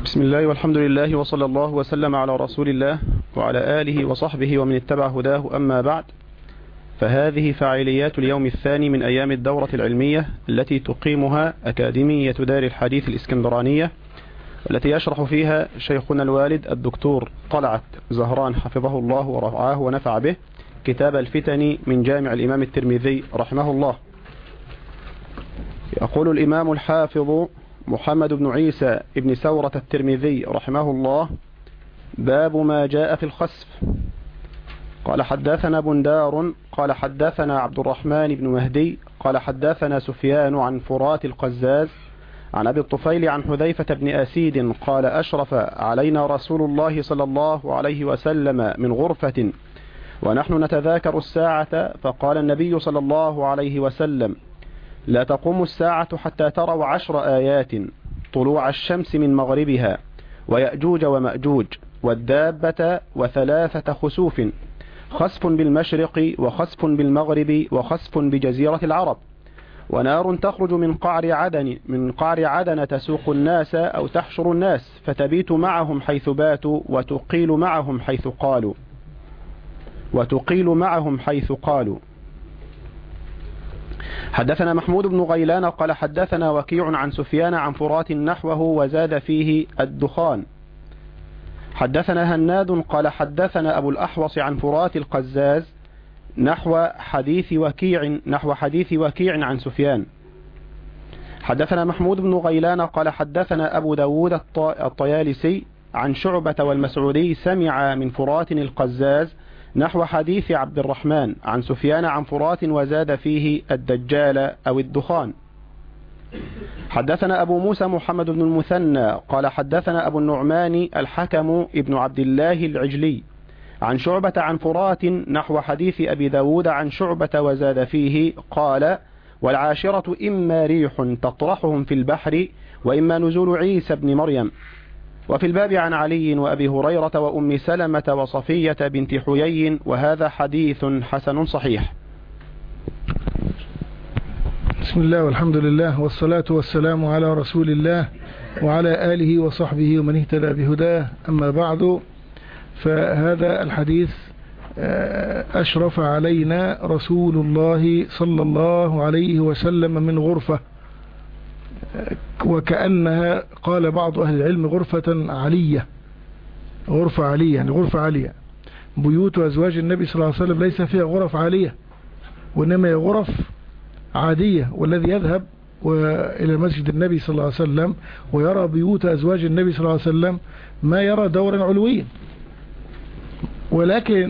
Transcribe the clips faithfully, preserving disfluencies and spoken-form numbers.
بسم الله والحمد لله وصلى الله وسلم على رسول الله وعلى آله وصحبه ومن اتبع هداه. أما بعد، فهذه فعاليات اليوم الثاني من أيام الدورة العلمية التي تقيمها أكاديمية دار الحديث الإسكندرانية، التي يشرح فيها شيخنا الوالد الدكتور طلعت زهران حفظه الله ورعاه ونفع به كتاب الفتن من جامع الإمام الترمذي رحمه الله. يقول الإمام الحافظ محمد بن عيسى ابن سورة الترمذي رحمه الله: باب ما جاء في الخسف. قال حدثنا بندار قال حدثنا عبد الرحمن بن مهدي قال حدثنا سفيان عن فرات القزاز عن أبي الطفيل عن حذيفة بن أسيد قال: أشرف علينا رسول الله صلى الله عليه وسلم من غرفة ونحن نتذاكر الساعة، فقال النبي صلى الله عليه وسلم: لا تقوم الساعة حتى تروا عشر آيات: طلوع الشمس من مغربها، ويأجوج ومأجوج، والدابة، وثلاثة خسوف: خسف بالمشرق، وخسف بالمغرب، وخسف بجزيرة العرب، ونار تخرج من قعر عدن من قعر عدن تسوق الناس أو تحشر الناس، فتبيت معهم حيث باتوا وتقيل معهم حيث قالوا وتقيل معهم حيث قالوا. حدثنا محمود بن غيلان قال حدثنا وكيع عن سفيان عن فرات نحوه وزاد فيه الدخان. حدثنا هناد قال حدثنا أبو الأحوص عن فرات القزاز نحو حديث وكيع نحو حديث وكيع عن سفيان. حدثنا محمود بن غيلان قال حدثنا أبو داود الطيالسي عن شعبة والمسعودي سمع من فرات القزاز نحو حديث عبد الرحمن عن سفيان عن فرات وزاد فيه الدجال أو الدخان. حدثنا أبو موسى محمد بن المثنى قال حدثنا أبو النعمان الحكم ابن عبد الله العجلي عن شعبة عن فرات نحو حديث أبي داود عن شعبة وزاد فيه قال: والعاشرة إما ريح تطرحهم في البحر، وإما نزول عيسى بن مريم. وفي الباب عن علي وأبي هريرة وأم سلمة وصفية بنت حيي، وهذا حديث حسن صحيح. بسم الله والحمد لله والصلاة والسلام على رسول الله وعلى آله وصحبه ومن اهتدى بهداه. أما بعد، فهذا الحديث أشرف علينا رسول الله صلى الله عليه وسلم من غرفة، وكأنها قال بعض أهل العلم غرفة علية، غرفة علية يعني غرفة عالية. بيوت أزواج النبي صلى الله عليه وسلم ليس فيها غرف عالية، وإنما هي غرف عادية. والذي يذهب إلى مسجد النبي صلى الله عليه وسلم ويرى بيوت أزواج النبي صلى الله عليه وسلم ما يرى دورا علويا، ولكن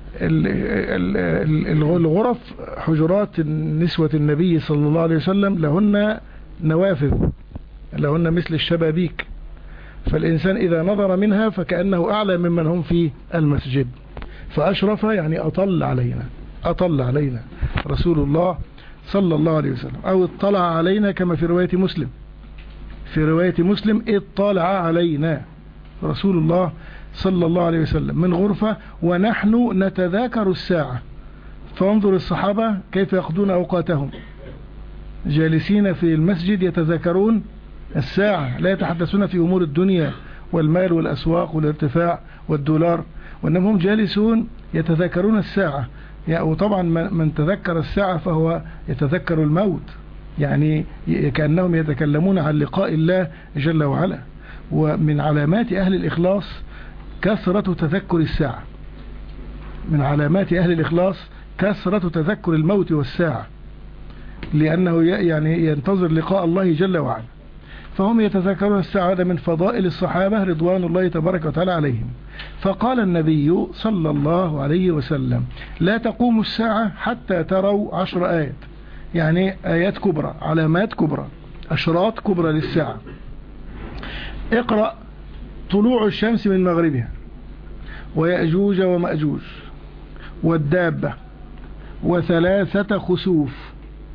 الغرف حجرات نسوة النبي صلى الله عليه وسلم لهن نوافذ، لهن مثل الشبابيك، فالإنسان إذا نظر منها فكأنه أعلى ممن هم في المسجد. فأشرف يعني أطل علينا أطل علينا رسول الله صلى الله عليه وسلم، أو اطلع علينا كما في رواية مسلم في رواية مسلم اطلع علينا رسول الله صلى الله عليه وسلم من غرفة ونحن نتذاكر الساعة. فانظر الصحابة كيف يقضون أوقاتهم، جالسين في المسجد يتذاكرون الساعة، لا يتحدثون في أمور الدنيا والمال والأسواق والارتفاع والدولار، وإنهم هم جالسون يتذاكرون الساعة. وطبعا من تذكر الساعة فهو يتذكر الموت، يعني كأنهم يتكلمون عن لقاء الله جل وعلا. ومن علامات أهل الإخلاص كثرة تذكر الساعة، من علامات أهل الإخلاص كثرة تذكر الموت والساعة، لأنه يعني ينتظر لقاء الله جل وعلا. فهم يتذكرون الساعة، هذا من فضائل الصحابة رضوان الله تبارك وتعالى عليهم. فقال النبي صلى الله عليه وسلم: لا تقوم الساعة حتى تروا عشر آيات، يعني آيات كبرى، علامات كبرى، أشراط كبرى للساعة. اقرأ: طلوع الشمس من مغربها، ويأجوج ومأجوج، والدابة، وثلاثة خسوف: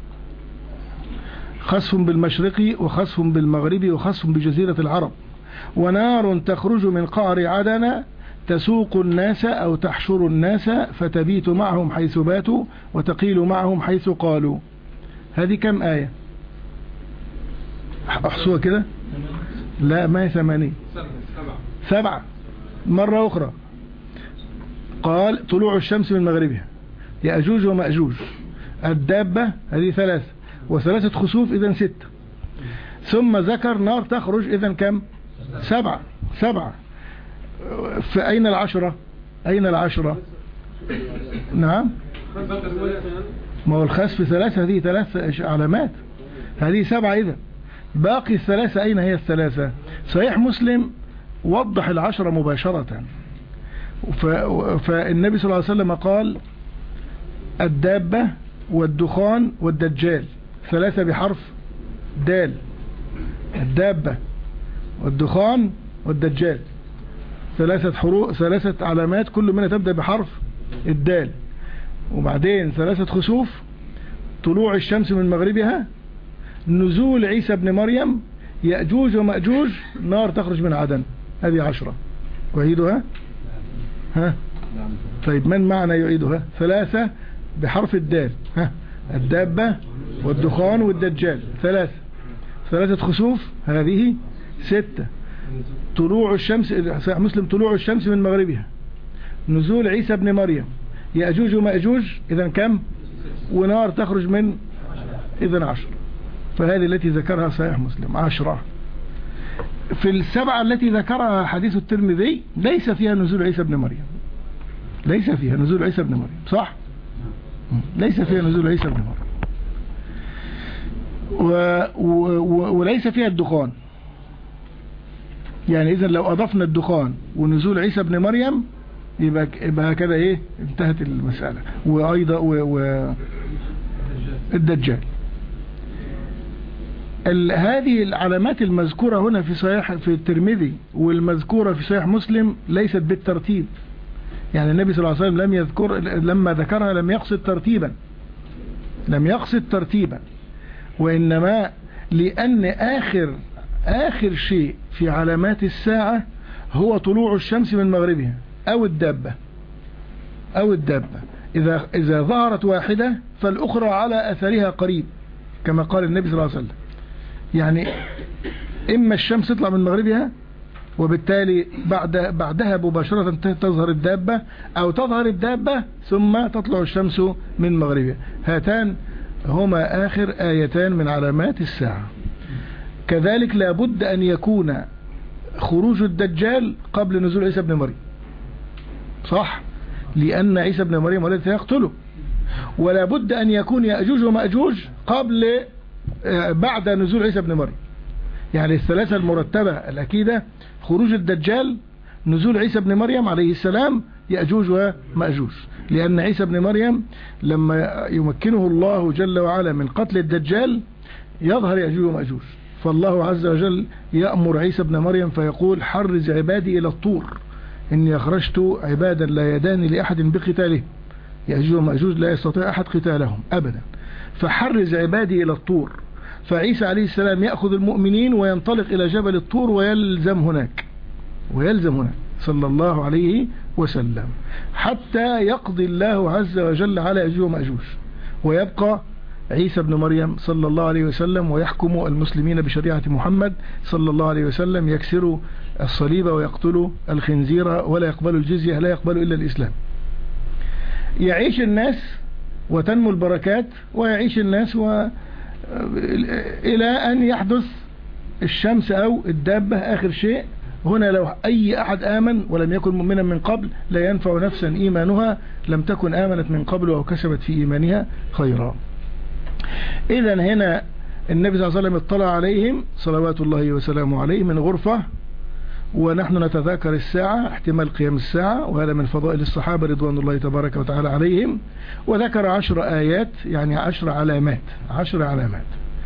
خسف بالمشرق، وخسف بالمغرب، وخسف بجزيرة العرب، ونار تخرج من قعر عدن تسوق الناس أو تحشر الناس، فتبيت معهم حيث باتوا وتقيل معهم حيث قالوا. هذه كم آية؟ أحصوها كده؟ لا، ما هي ثمانية. سبعة. مرة أخرى قال طلوع الشمس من مغربها، يأجوج ومأجوج، الدابة، هذه ثلاثة، وثلاثة خسوف إذن ستة. ثم ذكر نار تخرج إذن كم؟ سبعة. سبعة. فأين العشرة؟ أين العشرة؟ نعم، ما هو الخسف ثلاثة، هذه ثلاث علامات، هذه سبعة. إذن باقي الثلاثة أين هي الثلاثة؟ صحيح مسلم وضح العشرة مباشرة. فالنبي صلى الله عليه وسلم قال الدابة والدخان والدجال، ثلاثة بحرف دال، الدابة والدخان والدجال، ثلاثة حروف، ثلاثة علامات كل منها تبدأ بحرف الدال. وبعدين ثلاثة خسوف، طلوع الشمس من مغربها، نزول عيسى ابن مريم، يأجوج ومأجوج، نار تخرج من عدن. هذه عشرة. أعيدها؟ ها؟ طيب من معنى يعيدها؟ ثلاثة بحرف الدال، ها؟ الدابة والدخان والدجال، ثلاثة. ثلاثة خسوف، هذه ستة. طلوع الشمس، صحيح مسلم، طلوع الشمس من مغربها، نزول عيسى ابن مريم، يأجوج ومأجوج، إذن كم؟ ونار تخرج من، إذن عشر. فهذه التي ذكرها صحيح مسلم عشرة. في السبعة التي ذكرها حديث الترمذي ليس فيها نزول عيسى ابن مريم، ليس فيها نزول عيسى ابن مريم، صح؟ ليس فيها نزول عيسى ابن مريم. و... و... وليس فيها الدخان. يعني إذن لو أضفنا الدخان ونزول عيسى ابن مريم يبقى يبقى كده إيه، انتهت المسألة. وأيضا و... و... الدجال. ال... هذه العلامات المذكورة هنا في صحيح في الترمذي والمذكورة في صحيح مسلم ليست بالترتيب. يعني النبي صلى الله عليه وسلم لم يذكر، لما ذكرها لم يقصد ترتيبا، لم يقصد ترتيبا، وإنما لأن آخر آخر شيء في علامات الساعة هو طلوع الشمس من مغربها أو الدابة، أو الدابة إذا إذا ظهرت واحدة فالأخرى على أثرها قريب، كما قال النبي صلى الله عليه وسلم. يعني إما الشمس تطلع من مغربها وبالتالي بعد بعدها مباشرة تظهر الدابة، أو تظهر الدابة ثم تطلع الشمس من مغربها. هاتان هما آخر آيتان من علامات الساعة. كذلك لابد أن يكون خروج الدجال قبل نزول عيسى ابن مريم، صح؟ لأن عيسى ابن مريم ولد سيقتله. ولا بد أن يكون يأجوج ومأجوج قبل بعد نزول عيسى ابن مريم. يعني الثلاثة المرتبة الأكيدة: خروج الدجال، نزول عيسى ابن مريم عليه السلام، يأجوج ومأجوج. لأن عيسى ابن مريم لما يمكنه الله جل وعلا من قتل الدجال يظهر يأجوج ومأجوج. فالله عز وجل يأمر عيسى ابن مريم فيقول: حرز عبادي إلى الطور إني أخرجت عبادا لا يدان لأحد بقتاله. يأجوج ومأجوج لا يستطيع أحد قتالهم أبدا، فحرز عبادي إلى الطور. فعيسى عليه السلام يأخذ المؤمنين وينطلق إلى جبل الطور ويلزم هناك، ويلزم هناك صلى الله عليه وسلم، حتى يقضي الله عز وجل على يأجوج ومأجوج، ويبقى عيسى بن مريم صلى الله عليه وسلم ويحكم المسلمين بشريعة محمد صلى الله عليه وسلم، يكسر الصليب ويقتل الخنزير ولا يقبل الجزية، لا يقبل إلا الإسلام. يعيش الناس وتنمو البركات، ويعيش الناس و... إلى أن يحدث الشمس أو الدابة آخر شيء. هنا لو أي أحد آمن ولم يكن مؤمنا من قبل لا ينفع نفسا إيمانها لم تكن آمنت من قبل أو كسبت في إيمانها خيرا. إذن هنا النبي صلى الله عليه وسلم اطلع عليهم صلوات الله وسلامه عليه من غرفة، ونحن نتذاكر الساعة، احتمال قيام الساعة، وهذا من فضائل الصحابة رضوان الله تبارك وتعالى عليهم. وذكر عشر آيات، يعني عشر علامات، عشر علامات.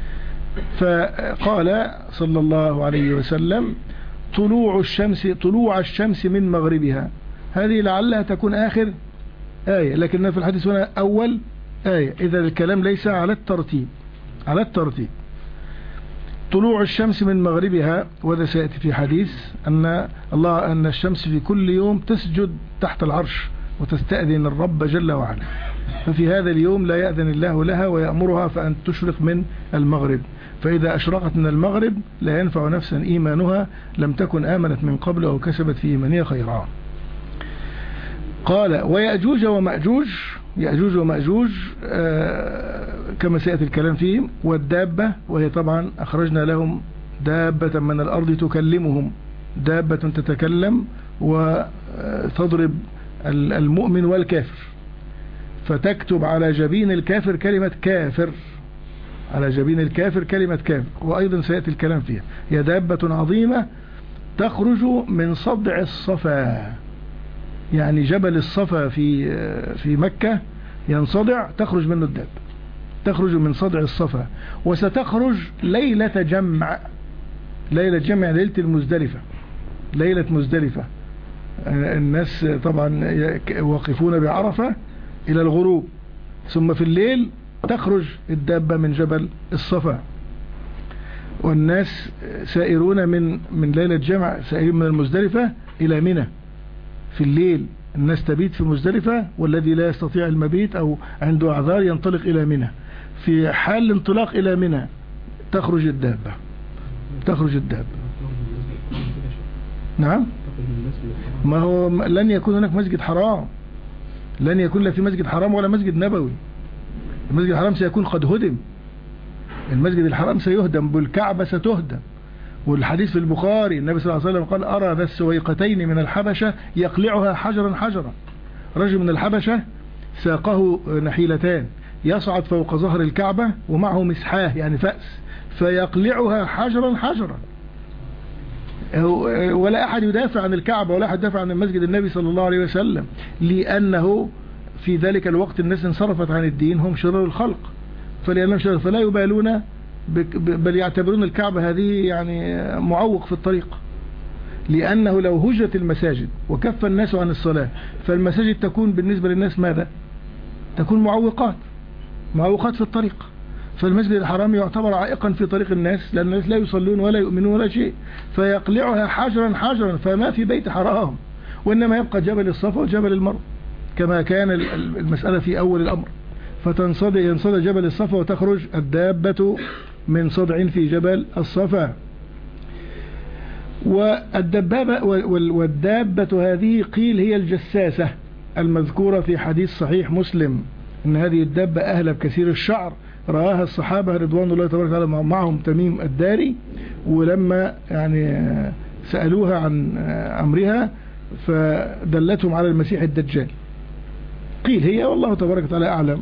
فقال صلى الله عليه وسلم: طلوع الشمس طلوع الشمس من مغربها. هذه لعلها تكون آخر آية، لكنها في الحديث هنا أول آية. إذا الكلام ليس على الترتيب، على الترتيب. طلوع الشمس من مغربها، وذا سيأتي في حديث أن الله أن الشمس في كل يوم تسجد تحت العرش وتستأذن الرب جل وعلا. ففي هذا اليوم لا يأذن الله لها ويأمرها فأن تشرق من المغرب، فإذا أشرقت من المغرب لا ينفع نفسا إيمانها لم تكن آمنت من قبل أو كسبت في إيمانها خيرا. قال ويأجوج ومأجوج، يأجوج ومأجوج آه كما سيأتي الكلام فيهم، والدابة وهي طبعا أخرجنا لهم دابة من الأرض تكلمهم، دابة تتكلم وتضرب المؤمن والكافر، فتكتب على جبين الكافر كلمة كافر، على جبين الكافر كلمة كافر، وأيضا سيأتي الكلام فيها. هي دابة عظيمة تخرج من صدع الصفا، يعني جبل الصفا في في مكة ينصدع، تخرج منه الدابة، تخرج من صدع الصفا، وستخرج ليلة جمع، ليلة جمع ليلة المزدلفة، ليلة مزدلفة. الناس طبعا واقفون بعرفة إلى الغروب، ثم في الليل تخرج الدابة من جبل الصفا، والناس سائرون من من ليلة جمع، سائرين من المزدلفة إلى منى في الليل. الناس تبيت في مزدلفة، والذي لا يستطيع المبيت أو عنده أعذار ينطلق إلى منى. في حال الانطلاق إلى منى تخرج الدابة، تخرج الدابة. نعم، ما هو لن يكون هناك مسجد حرام، لن يكون لا في مسجد حرام ولا مسجد نبوي. المسجد الحرام سيكون قد هدم، المسجد الحرام سيهدم، بالكعبة ستهدم. والحديث في البخاري النبي صلى الله عليه وسلم قال أرى ذا السويقتين من الحبشة يقلعها حجرا حجرا. رجل من الحبشة ساقه نحيلتان يصعد فوق ظهر الكعبة ومعه مسحاه يعني فأس، فيقلعها حجرا حجرا، ولا أحد يدافع عن الكعبة ولا أحد يدافع عن المسجد النبي صلى الله عليه وسلم، لأنه في ذلك الوقت الناس انصرفت عن الدين، هم شرار الخلق، فلأنهم شرار فلا يبالون، بل يعتبرون الكعبة هذه يعني معوق في الطريق، لأنه لو هجت المساجد وكف الناس عن الصلاة فالمساجد تكون بالنسبة للناس ماذا؟ تكون معوقات، معوقات في الطريق. فالمسجد الحرام يعتبر عائقا في طريق الناس، لأن الناس لا يصلون ولا يؤمنون ولا شيء، فيقلعها حجرا حجرا، فما في بيت حرام، وإنما يبقى جبل الصفا وجبل المروة كما كان المسألة في أول الأمر. فتنصدع ينصدع جبل الصفا وتخرج الدابة من صدع في جبل الصفا. والدبابة والدابة هذه قيل هي الجساسة المذكورة في حديث صحيح مسلم، إن هذه الدابة أهلب كثير الشعر، رآها الصحابة رضوان الله تبارك وتعالى معهم تميم الداري، ولما يعني سألوها عن أمرها فدلتهم على المسيح الدجال. قيل هي والله تبارك وتعالى أعلم،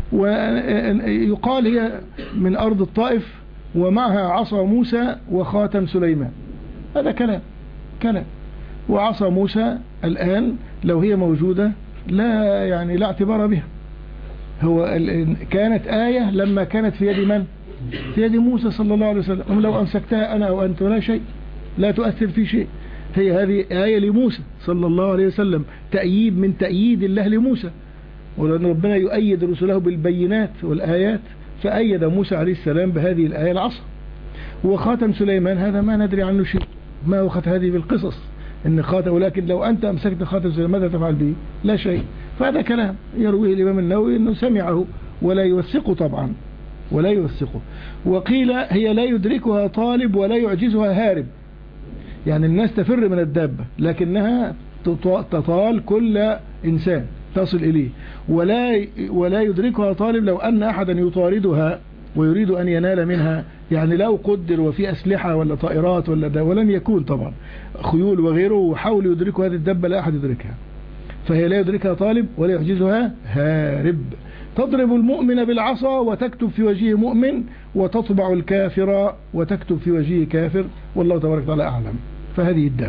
ويقال هي من أرض الطائف ومعها عصا موسى وخاتم سليمان. هذا كلام كلام وعصا موسى الآن لو هي موجودة لا يعني لا اعتبار بها، هو كانت آية لما كانت في يد من؟ في يد موسى صلى الله عليه وسلم، لو أمسكتها أنا أو أنت ولا شيء، لا تؤثر في شيء. هي هذه آية لموسى صلى الله عليه وسلم، تأييد من تأييد الله لموسى، ولأن ربنا يؤيد رسله بالبينات والآيات، فأيد موسى عليه السلام بهذه الآية العصا. وخاتم سليمان هذا ما ندري عنه شيء، ما وقت هذه بالقصص إن خاتم، ولكن لو أنت أمسكت خاتم سليمان ماذا تفعل به؟ لا شيء. فهذا كلام يرويه الإمام النووي أنه سمعه ولا يوثقه طبعا، ولا يوثقه. وقيل هي لا يدركها طالب ولا يعجزها هارب، يعني الناس تفر من الدابة لكنها تطال كل إنسان تصل إليه، ولا ولا يدركها طالب لو أن أحدا يطاردها ويريد أن ينال منها، يعني لو قدر وفي أسلحة ولا طائرات ولا ده، ولن يكون طبعا خيول وغيره، وحاول يدركوا هذه الدابة لا أحد يدركها، فهي لا يدركها طالب ولا يعجزها هارب. تضرب المؤمن بالعصا وتكتب في وجهه مؤمن، وتطبع الكافر وتكتب في وجهه كافر، والله تبارك وتعالى أعلم. فهذه الدابة.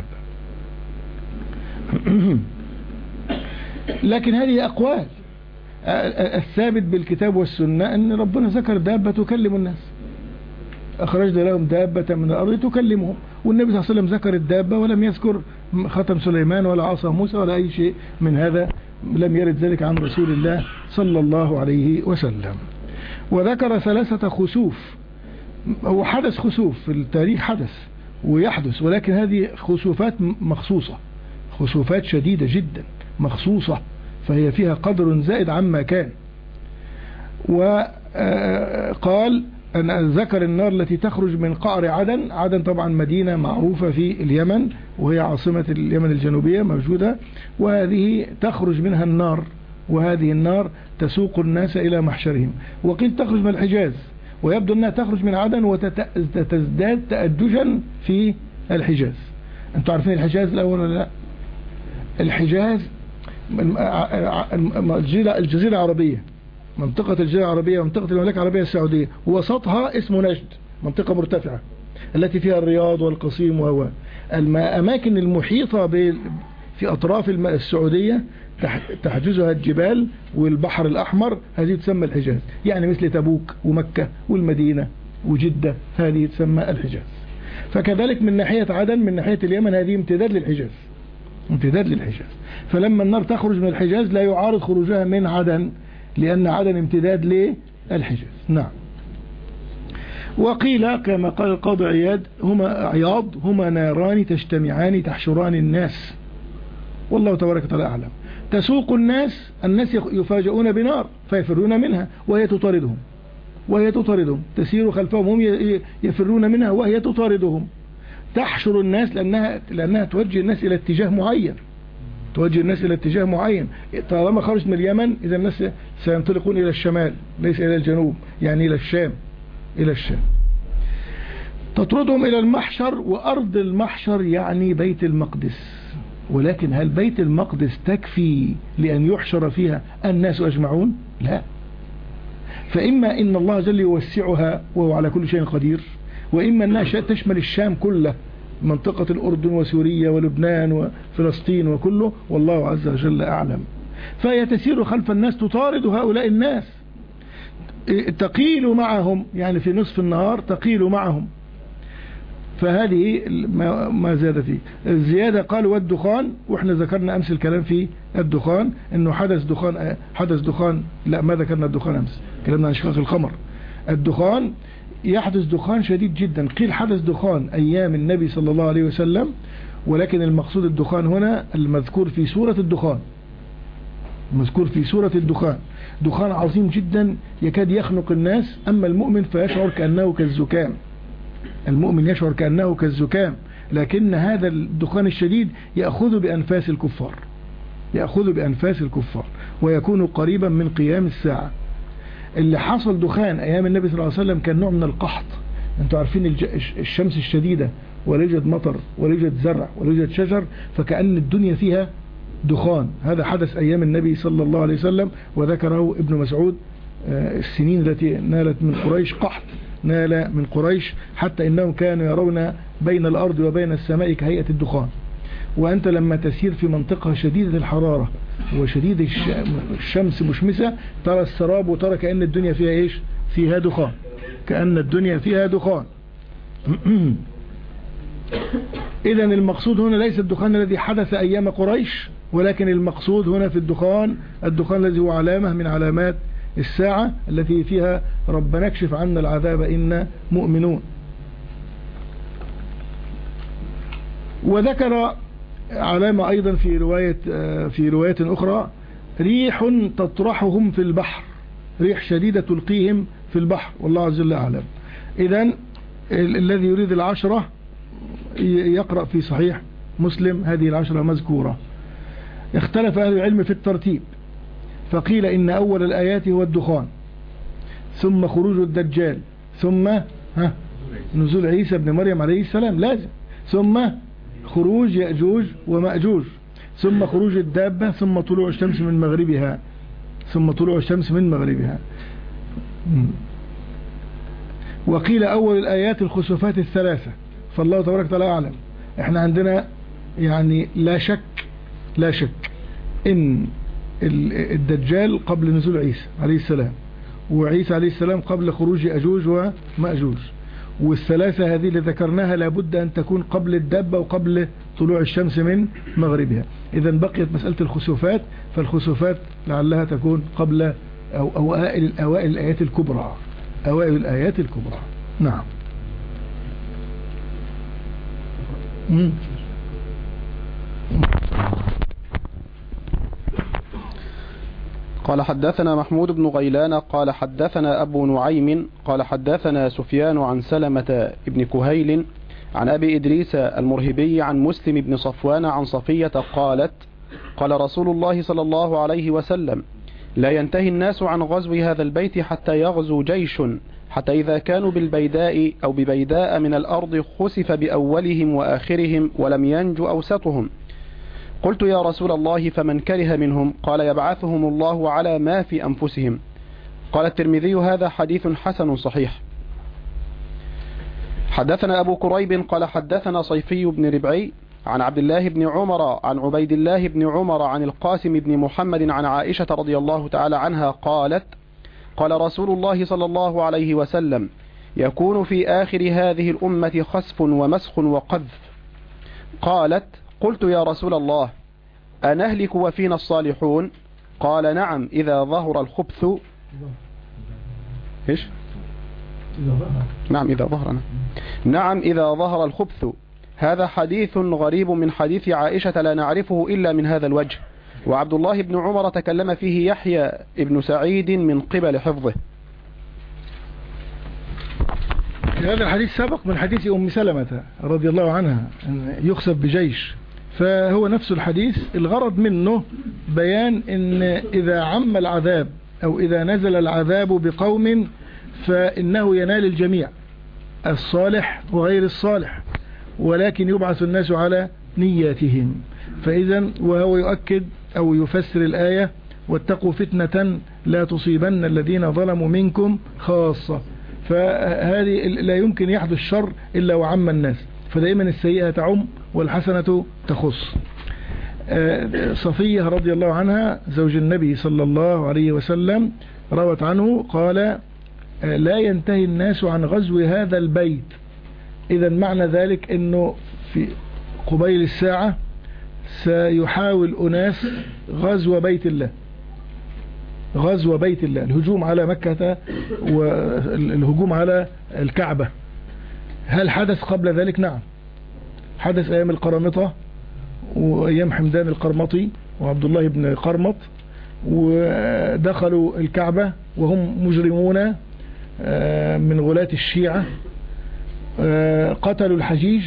لكن هذه أقوال، الثابت بالكتاب والسنة أن ربنا ذكر دابة تكلم الناس، أخرجنا لهم دابة من الأرض تكلمهم، والنبي صلى الله عليه وسلم ذكر الدابة ولم يذكر ختم سليمان ولا عصا موسى ولا أي شيء من هذا، لم يرد ذلك عن رسول الله صلى الله عليه وسلم. وذكر ثلاثة خسوف، هو حدث خسوف في التاريخ، حدث ويحدث، ولكن هذه خسوفات مخصوصة، خسوفات شديدة جدا مخصوصة، فهي فيها قدر زائد عما كان، وقال أن ذكر النار التي تخرج من قعر عدن. عدن طبعا مدينة معروفة في اليمن وهي عاصمة اليمن الجنوبية موجودة، وهذه تخرج منها النار، وهذه النار تسوق الناس إلى محشرهم. وقيل تخرج من الحجاز، ويبدو أنها تخرج من عدن وتزداد تأدجا في الحجاز. أنتم عارفين الحجاز الأول ولا لا؟ الحجاز الجزيرة العربية، منطقة الجزيرة العربية ومنطقة المملكة العربية السعودية، ووسطها اسمه نجد، منطقة مرتفعة التي فيها الرياض والقصيم وهو الأماكن المحيطة في أطراف السعودية تحجزها الجبال والبحر الأحمر، هذه تسمى الحجاز. يعني مثل تبوك ومكة والمدينة وجدة، هذه تسمى الحجاز. فكذلك من ناحية عدن من ناحية اليمن هذه امتداد للحجاز، امتداد للحجاز. فلما النار تخرج من الحجاز لا يعارض خروجها من عدن، لأن عدن امتداد للحجاز. نعم. وقيل كما قال القاضي عياد هما عياض هما ناران تجتمعان تحشران الناس، والله تبارك وتعالى أعلم. تسوق الناس، الناس يفاجئون بنار فيفرون منها وهي تطاردهم، وهي تطاردهم تسير خلفهم، هم يفرون منها وهي تطاردهم. تحشر الناس لأنها, لأنها توجه الناس إلى اتجاه معين، توجه الناس إلى اتجاه معين. طالما خرجت من اليمن إذا الناس سينطلقون إلى الشمال ليس إلى الجنوب، يعني إلى الشام، إلى الشام. تطردهم إلى المحشر، وأرض المحشر يعني بيت المقدس. ولكن هل بيت المقدس تكفي لأن يحشر فيها الناس أجمعون؟ لا. فإما إن الله جل يوسعها وهو على كل شيء قدير، وإما أنها تشمل الشام كله، منطقة الأردن وسوريا ولبنان وفلسطين وكله، والله عز وجل أعلم. فهي تسير خلف الناس تطارد هؤلاء الناس، تقيل معهم، يعني في نصف النهار تقيل معهم. فهذه ما زاد فيه الزيادة. قالوا والدخان، واحنا ذكرنا أمس الكلام في الدخان انه حدث دخان، حدث دخان لا ما ذكرنا الدخان أمس، كلامنا عن شقاق القمر. الدخان يحدث دخان شديد جدا، قيل حدث دخان أيام النبي صلى الله عليه وسلم، ولكن المقصود الدخان هنا المذكور في سورة الدخان، المذكور في سورة الدخان. دخان عظيم جدا يكاد يخنق الناس، أما المؤمن فيشعر كأنه كالزكام، المؤمن يشعر كأنه كالزكام، لكن هذا الدخان الشديد يأخذ بأنفاس الكفار، يأخذ بأنفاس الكفار ويكون قريبا من قيام الساعة. اللي حصل دخان أيام النبي صلى الله عليه وسلم كان نوع من القحط. انتوا عارفين الشمس الشديدة ولا يوجد مطر ولا يوجد زرع ولا يوجد شجر، فكأن الدنيا فيها دخان. هذا حدث أيام النبي صلى الله عليه وسلم، وذكره ابن مسعود السنين التي نالت من قريش قحط، نال من قريش حتى إنهم كانوا يرون بين الأرض وبين السماء كهيئة الدخان. وأنت لما تسير في منطقة شديدة الحرارة وشديد الشمس مشمسة ترى السراب وترى كأن الدنيا فيها إيش؟ فيها دخان، كأن الدنيا فيها دخان. إذن المقصود هنا ليس الدخان الذي حدث أيام قريش، ولكن المقصود هنا في الدخان الدخان الذي هو علامة من علامات الساعة التي فيها ربنا اكشف عنا العذاب إنا مؤمنون. وذكر علامة أيضا في رواية في رواية أخرى، ريح تطرحهم في البحر، ريح شديدة تلقيهم في البحر، والله عز وجل أعلم. إذن الذي يريد العشرة يقرأ في صحيح مسلم هذه العشرة مذكورة. اختلف أهل العلم في الترتيب، فقيل إن أول الآيات هو الدخان، ثم خروج الدجال، ثم ها نزول عيسى بن مريم عليه السلام لازم، ثم خروج يأجوج ومأجوج، ثم خروج الدابة، ثم طلوع الشمس من مغربها، ثم طلوع الشمس من مغربها. وقيل أول الآيات الخسوفات الثلاثة، فالله تبارك وتعالى أعلم. احنا عندنا يعني لا شك لا شك إن الدجال قبل نزول عيسى عليه السلام، وعيسى عليه السلام قبل خروج يأجوج ومأجوج، والثلاثة هذه اللي ذكرناها لابد أن تكون قبل الدابة وقبل طلوع الشمس من مغربها. إذا بقيت مسألة الخسوفات، فالخسوفات لعلها تكون قبل أو أوائل أوائل الآيات الكبرى، أوائل الآيات الكبرى. نعم. قال حدثنا محمود بن غيلان قال حدثنا أبو نعيم قال حدثنا سفيان عن سلمة بن كهيل عن أبي إدريس المرهبي عن مسلم بن صفوان عن صفية قالت قال رسول الله صلى الله عليه وسلم لا ينتهي الناس عن غزو هذا البيت حتى يغزو جيش حتى إذا كانوا بالبيداء أو ببيداء من الأرض خسف بأولهم وآخرهم ولم ينج أوسطهم. قلت يا رسول الله فمن كره منهم؟ قال يبعثهم الله على ما في أنفسهم. قال الترمذي هذا حديث حسن صحيح. حدثنا أبو كريب قال حدثنا صيفي بن ربعي عن عبد الله بن عمر عن عبيد الله بن عمر عن القاسم بن محمد عن عائشة رضي الله تعالى عنها قالت قال رسول الله صلى الله عليه وسلم يكون في آخر هذه الأمة خسف ومسخ وقذف. قالت قلت يا رسول الله أنهلك وفينا الصالحون؟ قال نعم إذا ظهر الخبث. إيش؟ نعم إذا ظهرنا نعم إذا ظهر الخبث. هذا حديث غريب من حديث عائشة لا نعرفه إلا من هذا الوجه. وعبد الله بن عمر تكلم فيه يحيى ابن سعيد من قبل حفظه. هذا الحديث سبق من حديث أم سلمة رضي الله عنها يخسف بجيش، فهو نفس الحديث. الغرض منه بيان إن إذا عم العذاب أو إذا نزل العذاب بقوم فإنه ينال الجميع الصالح وغير الصالح، ولكن يبعث الناس على نياتهم. فإذا وهو يؤكد أو يفسر الآية واتقوا فتنة لا تصيبن الذين ظلموا منكم خاصة. فهذه لا يمكن يحدث الشر إلا وعم الناس، فدائما السيئة تعم والحسنة تخص. صفية رضي الله عنها زوج النبي صلى الله عليه وسلم روت عنه قال لا ينتهي الناس عن غزو هذا البيت. إذا معنى ذلك أنه في قبيل الساعة سيحاول أناس غزو بيت الله، غزو بيت الله، الهجوم على مكة والهجوم على الكعبة. هل حدث قبل ذلك؟ نعم، حدث أيام القرامطة وأيام حمدان القرمطي وعبد الله بن قرمط، ودخلوا الكعبة وهم مجرمون من غلاة الشيعة، قتلوا الحجيج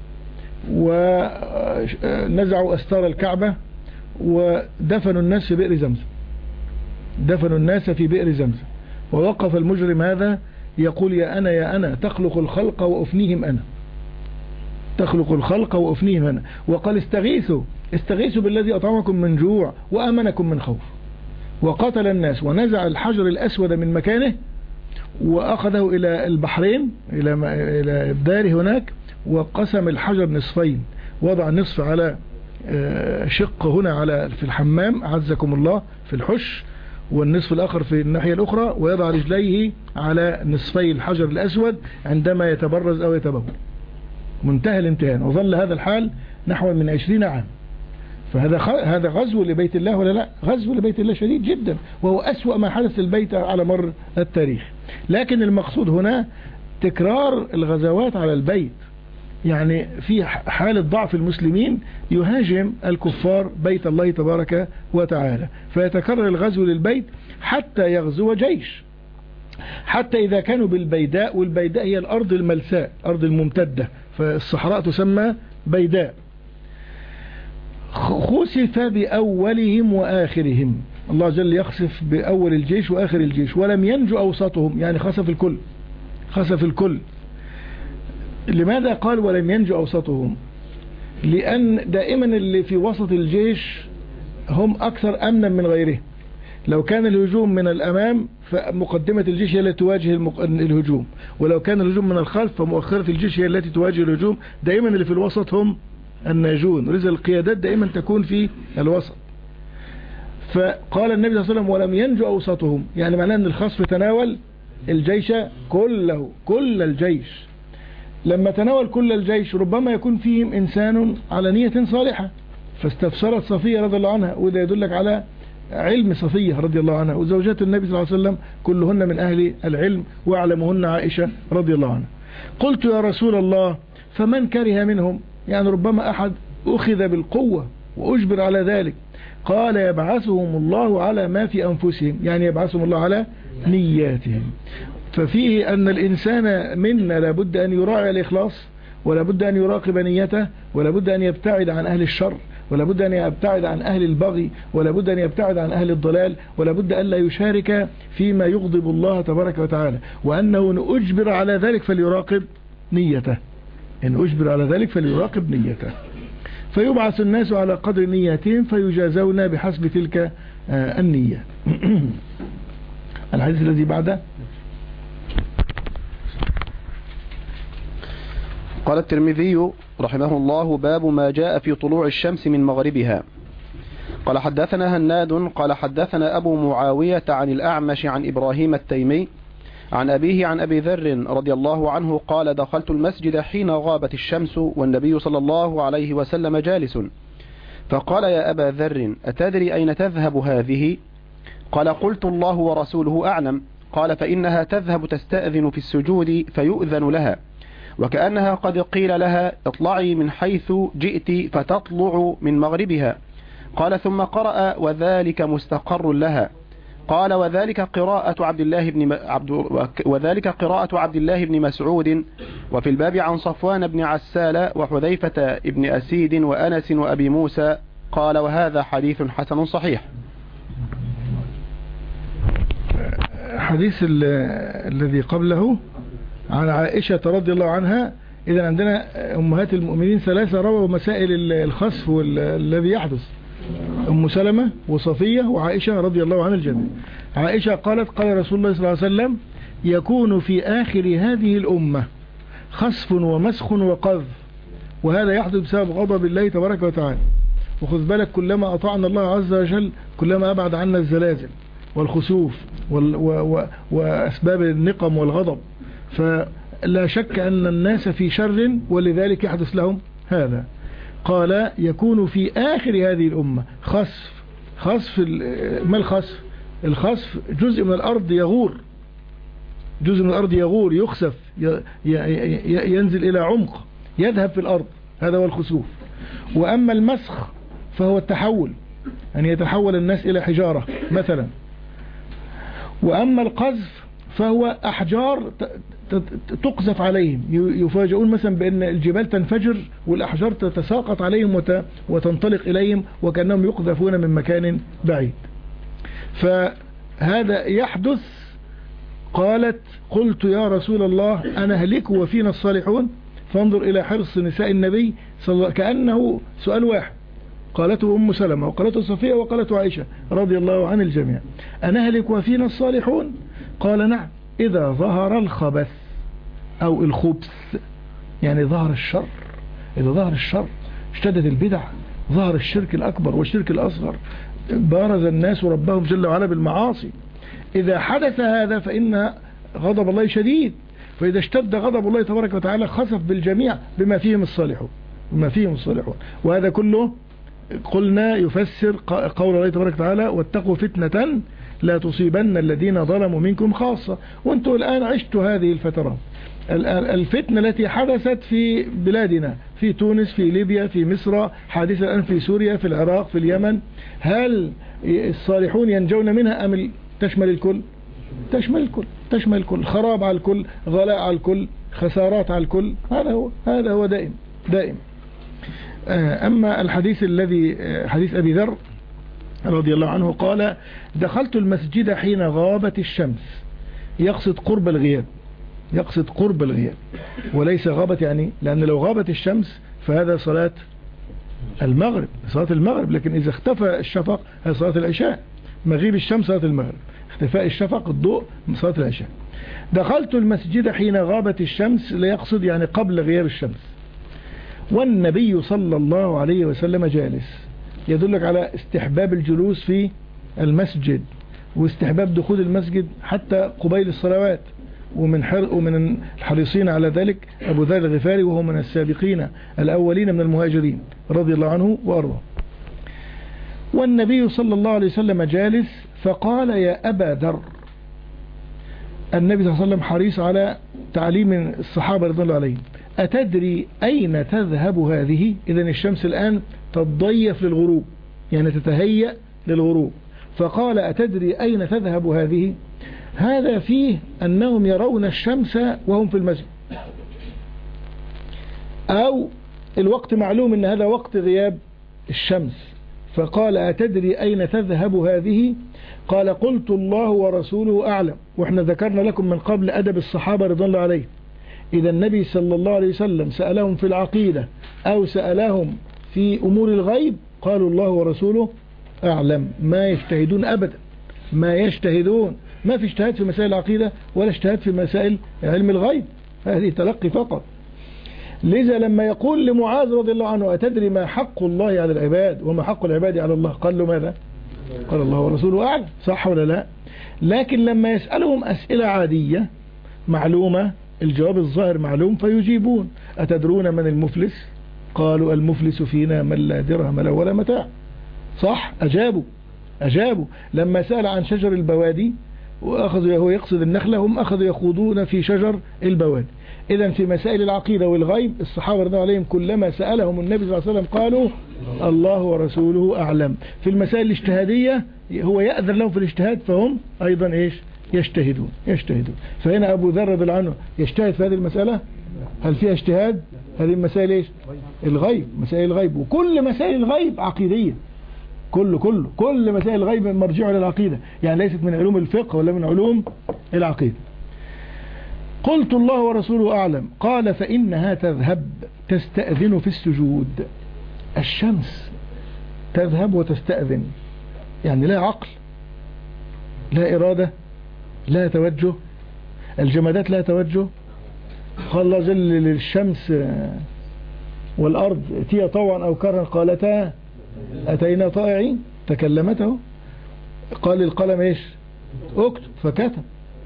ونزعوا أستار الكعبة ودفنوا الناس في بئر زمزم، دفنوا الناس في بئر زمزم. ووقف المجرم هذا يقول يا أنا يا أنا تخلق الخلق وأفنيهم أنا، تخلق الخلق وأفنيهم أنا. وقال استغيثوا استغيثوا بالذي أطعمكم من جوع وأمنكم من خوف. وقتل الناس ونزع الحجر الأسود من مكانه وأخذه إلى البحرين إلى إلى الدار هناك، وقسم الحجر نصفين، وضع النصف على شق هنا على في الحمام عزكم الله في الحش، والنصف الآخر في الناحية الأخرى، ويضع رجليه على نصفي الحجر الأسود عندما يتبرز أو يتبول. منتهى الامتهان. وظل هذا الحال نحو من عشرين عام. فهذا هذا غزو لبيت الله ولا لا؟ غزو لبيت الله شديد جدا، وهو أسوأ ما حدث البيت على مر التاريخ. لكن المقصود هنا تكرار الغزوات على البيت، يعني في حالة ضعف المسلمين يهاجم الكفار بيت الله تبارك وتعالى، فيتكرر الغزو للبيت حتى يغزو جيش، حتى إذا كانوا بالبيداء، والبيداء هي الأرض الملساء، أرض الممتدة، فالصحراء تسمى بيداء. خسف بأولهم وآخرهم، الله جل يخسف بأول الجيش وآخر الجيش، ولم ينجو أوسطهم، يعني خسف الكل، خسف الكل. لماذا قال ولم ينجو أوسطهم؟ لأن دائما اللي في وسط الجيش هم أكثر أمنا من غيره. لو كان الهجوم من الأمام فمقدمة الجيش هي التي تواجه الهجوم، ولو كان الهجوم من الخلف فمؤخرة الجيش هي التي تواجه الهجوم. دائما اللي في الوسط هم الناجون، ولذا القيادات دائما تكون في الوسط. فقال النبي صلى الله عليه وسلم ولم ينجو أوسطهم، يعني معناه أن الخصف تناول الجيش كله، كل الجيش. لما تناول كل الجيش ربما يكون فيهم إنسان على نية صالحة، فاستفسرت صفية رضي الله عنها، وده يدلك على علم صفية رضي الله عنها. وزوجات النبي صلى الله عليه وسلم كلهن من أهل العلم، وأعلمهن عائشة رضي الله عنها. قلت يا رسول الله فمن كره منهم؟ يعني ربما أحد أخذ بالقوة وأجبر على ذلك. قال يبعثهم الله على ما في أنفسهم، يعني يبعثهم الله على نياتهم. ففيه أن الإنسان منا لابد أن يراعي الإخلاص، ولابد أن يراقب نيته، ولابد أن يبتعد عن أهل الشر، ولابد أن يبتعد عن أهل البغي، ولابد أن يبتعد عن أهل الضلال، ولابد أن لا يشارك فيما يغضب الله تبارك وتعالى، وأنه إن أجبر على ذلك فليراقب نيته، إن أجبر على ذلك فليراقب نيته. فيبعث الناس على قدر نياتهم فيجازون بحسب تلك النية. الحديث الذي بعده. قال الترمذي رحمه الله: باب ما جاء في طلوع الشمس من مغربها. قال حدثنا هناد قال حدثنا أبو معاوية عن الأعمش عن إبراهيم التيمي عن أبيه عن أبي ذر رضي الله عنه قال: دخلت المسجد حين غابت الشمس والنبي صلى الله عليه وسلم جالس، فقال: يا أبا ذر أتدري أين تذهب هذه؟ قال: قلت: الله ورسوله أعلم. قال: فإنها تذهب تستأذن في السجود فيؤذن لها، وكأنها قد قيل لها: اطلعي من حيث جئت فتطلع من مغربها. قال: ثم قرأ: وذلك مستقر لها. قال: وذلك قراءة عبد الله بن عبد وذلك قراءة عبد الله بن مسعود. وفي الباب عن صفوان بن عسال وحذيفة بن أسيد وأنس وأبي موسى. قال: وهذا حديث حسن صحيح. حديث الذي قبله عن عائشة رضي الله عنها. إذا عندنا أمهات المؤمنين ثلاثة رووا مسائل الخسف والذي يحدث: أم سلمة وصفية وعائشة رضي الله عن الجميع. عائشة قالت: قال رسول الله صلى الله عليه وسلم: يكون في آخر هذه الأمة خسف ومسخ وقذف، وهذا يحدث بسبب غضب الله تبارك وتعالى. وخذ بالك، كلما أطعنا الله عز وجل كلما أبعد عنا الزلازل والخسوف وأسباب النقم والغضب. فلا شك أن الناس في شر ولذلك يحدث لهم هذا. قال: يكون في آخر هذه الأمة خسف. خسف ما الخسف؟ الخسف جزء من الأرض يغور، جزء من الأرض يغور يخسف، ينزل إلى عمق، يذهب في الأرض، هذا هو الخسوف. وأما المسخ فهو التحول، أن يتحول الناس إلى حجارة مثلا. وأما القذف فهو أحجار تقذف عليهم، يفاجئون مثلا بأن الجبال تنفجر والأحجار تتساقط عليهم وتنطلق إليهم وكأنهم يقذفون من مكان بعيد. فهذا يحدث. قالت: قلت يا رسول الله أنا أهلك وفينا الصالحون؟ فانظر إلى حرص نساء النبي صلى الله عليه وسلم، كأنه سؤال واحد. قالته أم سلمة وقالته صفية وقالته عائشة رضي الله عن الجميع: أنا أهلك وفينا الصالحون؟ قال: نعم، إذا ظهر الخبث أو الخبث، يعني ظهر الشر. إذا ظهر الشر اشتدت البدع، ظهر الشرك الأكبر والشرك الأصغر، بارز الناس ربهم جل وعلا بالمعاصي. إذا حدث هذا فإن غضب الله شديد، فإذا اشتد غضب الله تبارك وتعالى خسف بالجميع بما فيهم الصالحون، بما فيهم الصالحون. وهذا كله قلنا يفسر قول الله تبارك وتعالى: واتقوا فتنة لا تصيبن الذين ظلموا منكم خاصة. وانتم الآن عشتوا هذه الفترات، الفتنة التي حدثت في بلادنا، في تونس، في ليبيا، في مصر، حادثة الآن في سوريا، في العراق، في اليمن. هل الصالحون ينجون منها أم تشمل الكل؟ تشمل الكل، تشمل الكل، خراب على الكل، غلاء على الكل، خسارات على الكل. هذا هو هذا هو دائم دائم. أما الحديث الذي حديث أبي ذر رضي الله عنه قال: دخلت المسجد حين غابت الشمس، يقصد قرب الغياب، يقصد قرب الغياب وليس غابت، يعني لأن لو غابت الشمس فهذا صلاة المغرب، صلاة المغرب. لكن إذا اختفى الشفق هذا صلاة العشاء. مغيب الشمس صلاة المغرب، اختفاء الشفق الضوء صلاة العشاء. دخلت المسجد حين غابت الشمس، لا يقصد يعني قبل غياب الشمس. والنبي صلى الله عليه وسلم جالس، يدلك على استحباب الجلوس في المسجد واستحباب دخول المسجد حتى قبيل الصلوات. ومن حر ومن الحريصين على ذلك أبو ذر الغفاري، وهو من السابقين الأولين من المهاجرين رضي الله عنه وأرضاه. والنبي صلى الله عليه وسلم جالس، فقال: يا أبا ذر. النبي صلى الله عليه وسلم حريص على تعليم الصحابة رضي الله عليهم أتدري أين تذهب هذه؟ إذن الشمس الآن تتضيف للغروب، يعني تتهيأ للغروب، فقال أتدري أين تذهب هذه؟ هذا فيه أنهم يرون الشمس وهم في المسجد، أو الوقت معلوم أن هذا وقت غياب الشمس، فقال أتدري أين تذهب هذه؟ قال قلت الله ورسوله أعلم. وإحنا ذكرنا لكم من قبل أدب الصحابة رضوان الله عليه، إذا النبي صلى الله عليه وسلم سألهم في العقيدة أو سألهم في أمور الغيب قالوا الله ورسوله أعلم، ما يجتهدون أبدا، ما يجتهدون، ما في اجتهاد في مسائل العقيدة ولا اجتهاد في مسائل علم الغيب، هذه تلقي فقط. لذا لما يقول لمعاذ رضي الله عنه أتدري ما حق الله على العباد وما حق العباد على الله؟ قال له ماذا؟ قال الله ورسوله أعلم، صح ولا لا؟ لكن لما يسألهم أسئلة عادية معلومة الجواب الظاهر معلوم فيجيبون. أتدرون من المفلس؟ قالوا المفلس فينا من لا درهم له ولا متاع، صح؟ أجابوا أجابوا. لما سأل عن شجر البوادي وأخذوا، هو يقصد النخلة، هم أخذوا يخوضون في شجر البوادي. إذن في مسائل العقيدة والغيب الصحابة رضي الله عليهم كلما سألهم النبي صلى الله عليه وسلم قالوا الله ورسوله أعلم. في المسائل الاجتهادية هو يأذن لهم في الاجتهاد فهم أيضا إيش؟ يجتهدون يجتهدون. فهنا أبو ذر رضي الله عنه يجتهد في هذه المسألة، هل فيها اجتهاد؟ هذه المسائل إيش؟ الغيب، مسائل الغيب، وكل مسائل الغيب عقيدية، كل كل كل مسائل الغيب مرجعها للعقيدة، يعني ليست من علوم الفقه ولا من علوم العقيدة. قلت الله ورسوله أعلم. قال فإنها تذهب تستأذن في السجود. الشمس تذهب وتستأذن، يعني لا عقل، لا إرادة، لا توجه، الجمادات لا توجه. قال الله جل للشمس والأرض ائتيا طوعا أو كرها قالتا أتينا طائعين، تكلمته. قال للقلم إيش؟ اكتب، فكتب.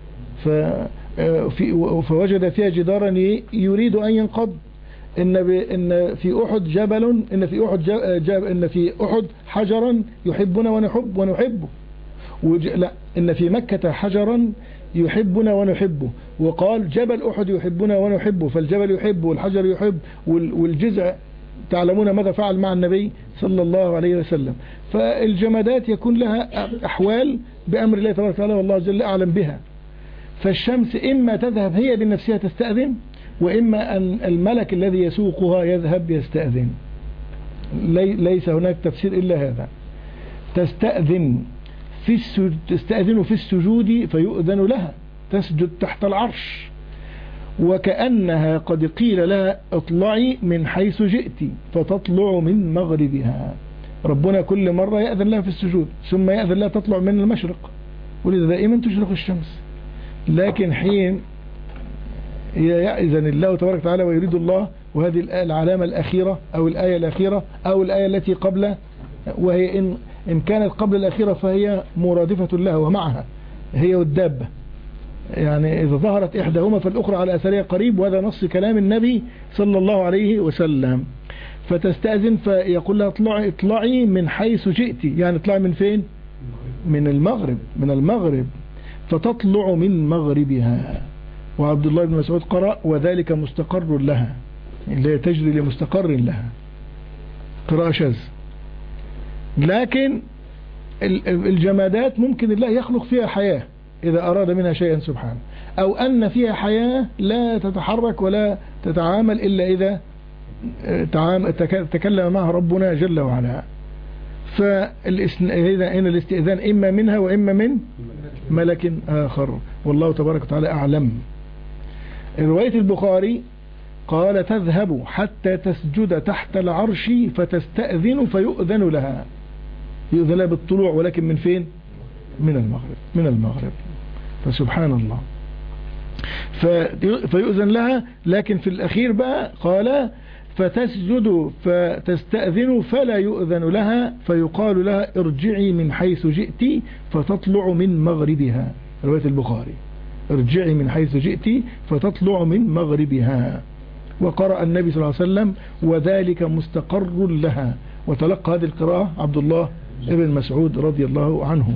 فوجد فيها جدارا يريد أن ينقض. إن إن في أحد جبل، إن في أحد جب إن في أحد حجرا يحبنا ونحب ونحبه. لا، إن في مكة حجرا يحبنا ونحبه، وقال جبل أحد يحبنا ونحبه، فالجبل يحب والحجر يحب والجزع. تعلمون ماذا فعل مع النبي صلى الله عليه وسلم. فالجمادات يكون لها أحوال بأمر الله تبارك وتعالى والله جل أعلم بها. فالشمس إما تذهب هي بنفسها تستأذن، وإما أن الملك الذي يسوقها يذهب يستأذن. لي ليس هناك تفسير إلا هذا. تستأذن في السجود، تستأذن في السجود فيؤذن لها، تسجد تحت العرش، وكأنها قد قيل لها اطلعي من حيث جئت فتطلع من مغربها. ربنا كل مرة يأذن لها في السجود، ثم يأذن لها تطلع من المشرق، ولذا دائما تشرق الشمس. لكن حين يأذن الله تبارك وتعالى ويريد الله، وهذه العلامة الأخيرة أو الآية الأخيرة أو الآية التي قبل، وهي إن, إن كانت قبل الأخيرة فهي مرادفة لها ومعها، هي والدابة، يعني إذا ظهرت إحداهما فالأخرى على أثرها قريب، وهذا نص كلام النبي صلى الله عليه وسلم. فتستأذن فيقول لها اطلعي, اطلعي من حيث جئت، يعني اطلعي من فين؟ من المغرب، من المغرب، فتطلع من مغربها. وعبد الله بن مسعود قرأ وذلك مستقر لها، اللي تجري لمستقر لها، قراءة شاذ. لكن الجمادات ممكن الله يخلق فيها حياة إذا أراد منها شيئا سبحانه، أو أن فيها حياة لا تتحرك ولا تتعامل إلا إذا تكلم معها ربنا جل وعلا. فإذا الاستئذان إما منها وإما من ملك آخر، والله تبارك وتعالى أعلم. رواية البخاري قال تذهب حتى تسجد تحت العرش فتستأذن فيؤذن لها، يؤذن لها بالطلوع، ولكن من فين؟ من المغرب، من المغرب. فسبحان الله. فيؤذن لها، لكن في الأخير بقى قال فتسجد فتستأذن فلا يؤذن لها، فيقال لها ارجعي من حيث جئت فتطلع من مغربها. رواية البخاري ارجعي من حيث جئت فتطلع من مغربها. وقرأ النبي صلى الله عليه وسلم وذلك مستقر لها، وتلقى هذه القراءة عبد الله ابن مسعود رضي الله عنه.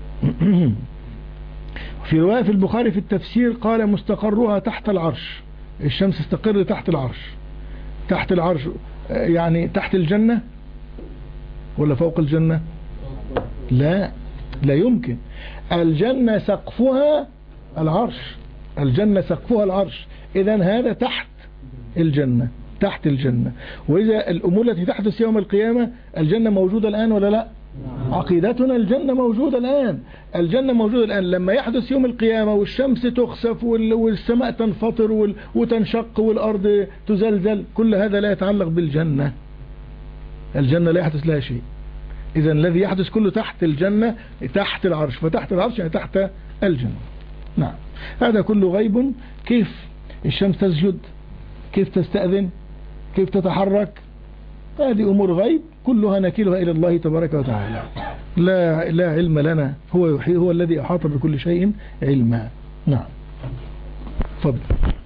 في رواية في البخاري في التفسير قال مستقرها تحت العرش، الشمس تستقر تحت العرش. تحت العرش يعني تحت الجنة ولا فوق الجنة؟ لا، لا يمكن. الجنة سقفها العرش، الجنة سقفها العرش، إذن هذا تحت الجنة، تحت الجنة. وإذا الأمور التي تحدث يوم القيامة، الجنة موجودة الآن ولا لا؟ عقيدتنا الجنة موجودة الآن، الجنة موجودة الآن. لما يحدث يوم القيامة والشمس تخسف والسماء تنفطر وتنشق والأرض تزلزل، كل هذا لا يتعلق بالجنة، الجنة لا يحدث لها شيء. إذا الذي يحدث كله تحت الجنة، تحت العرش، فتحت العرش يعني تحت الجنة. نعم، هذا كله غيب. كيف الشمس تسجد، كيف تستأذن، كيف تتحرك، هذه أمور غيب كلها نكلها إلى الله تبارك وتعالى. لا لا علم لنا، هو يحيي، هو الذي أحاط بكل شيء علما. نعم، تفضل.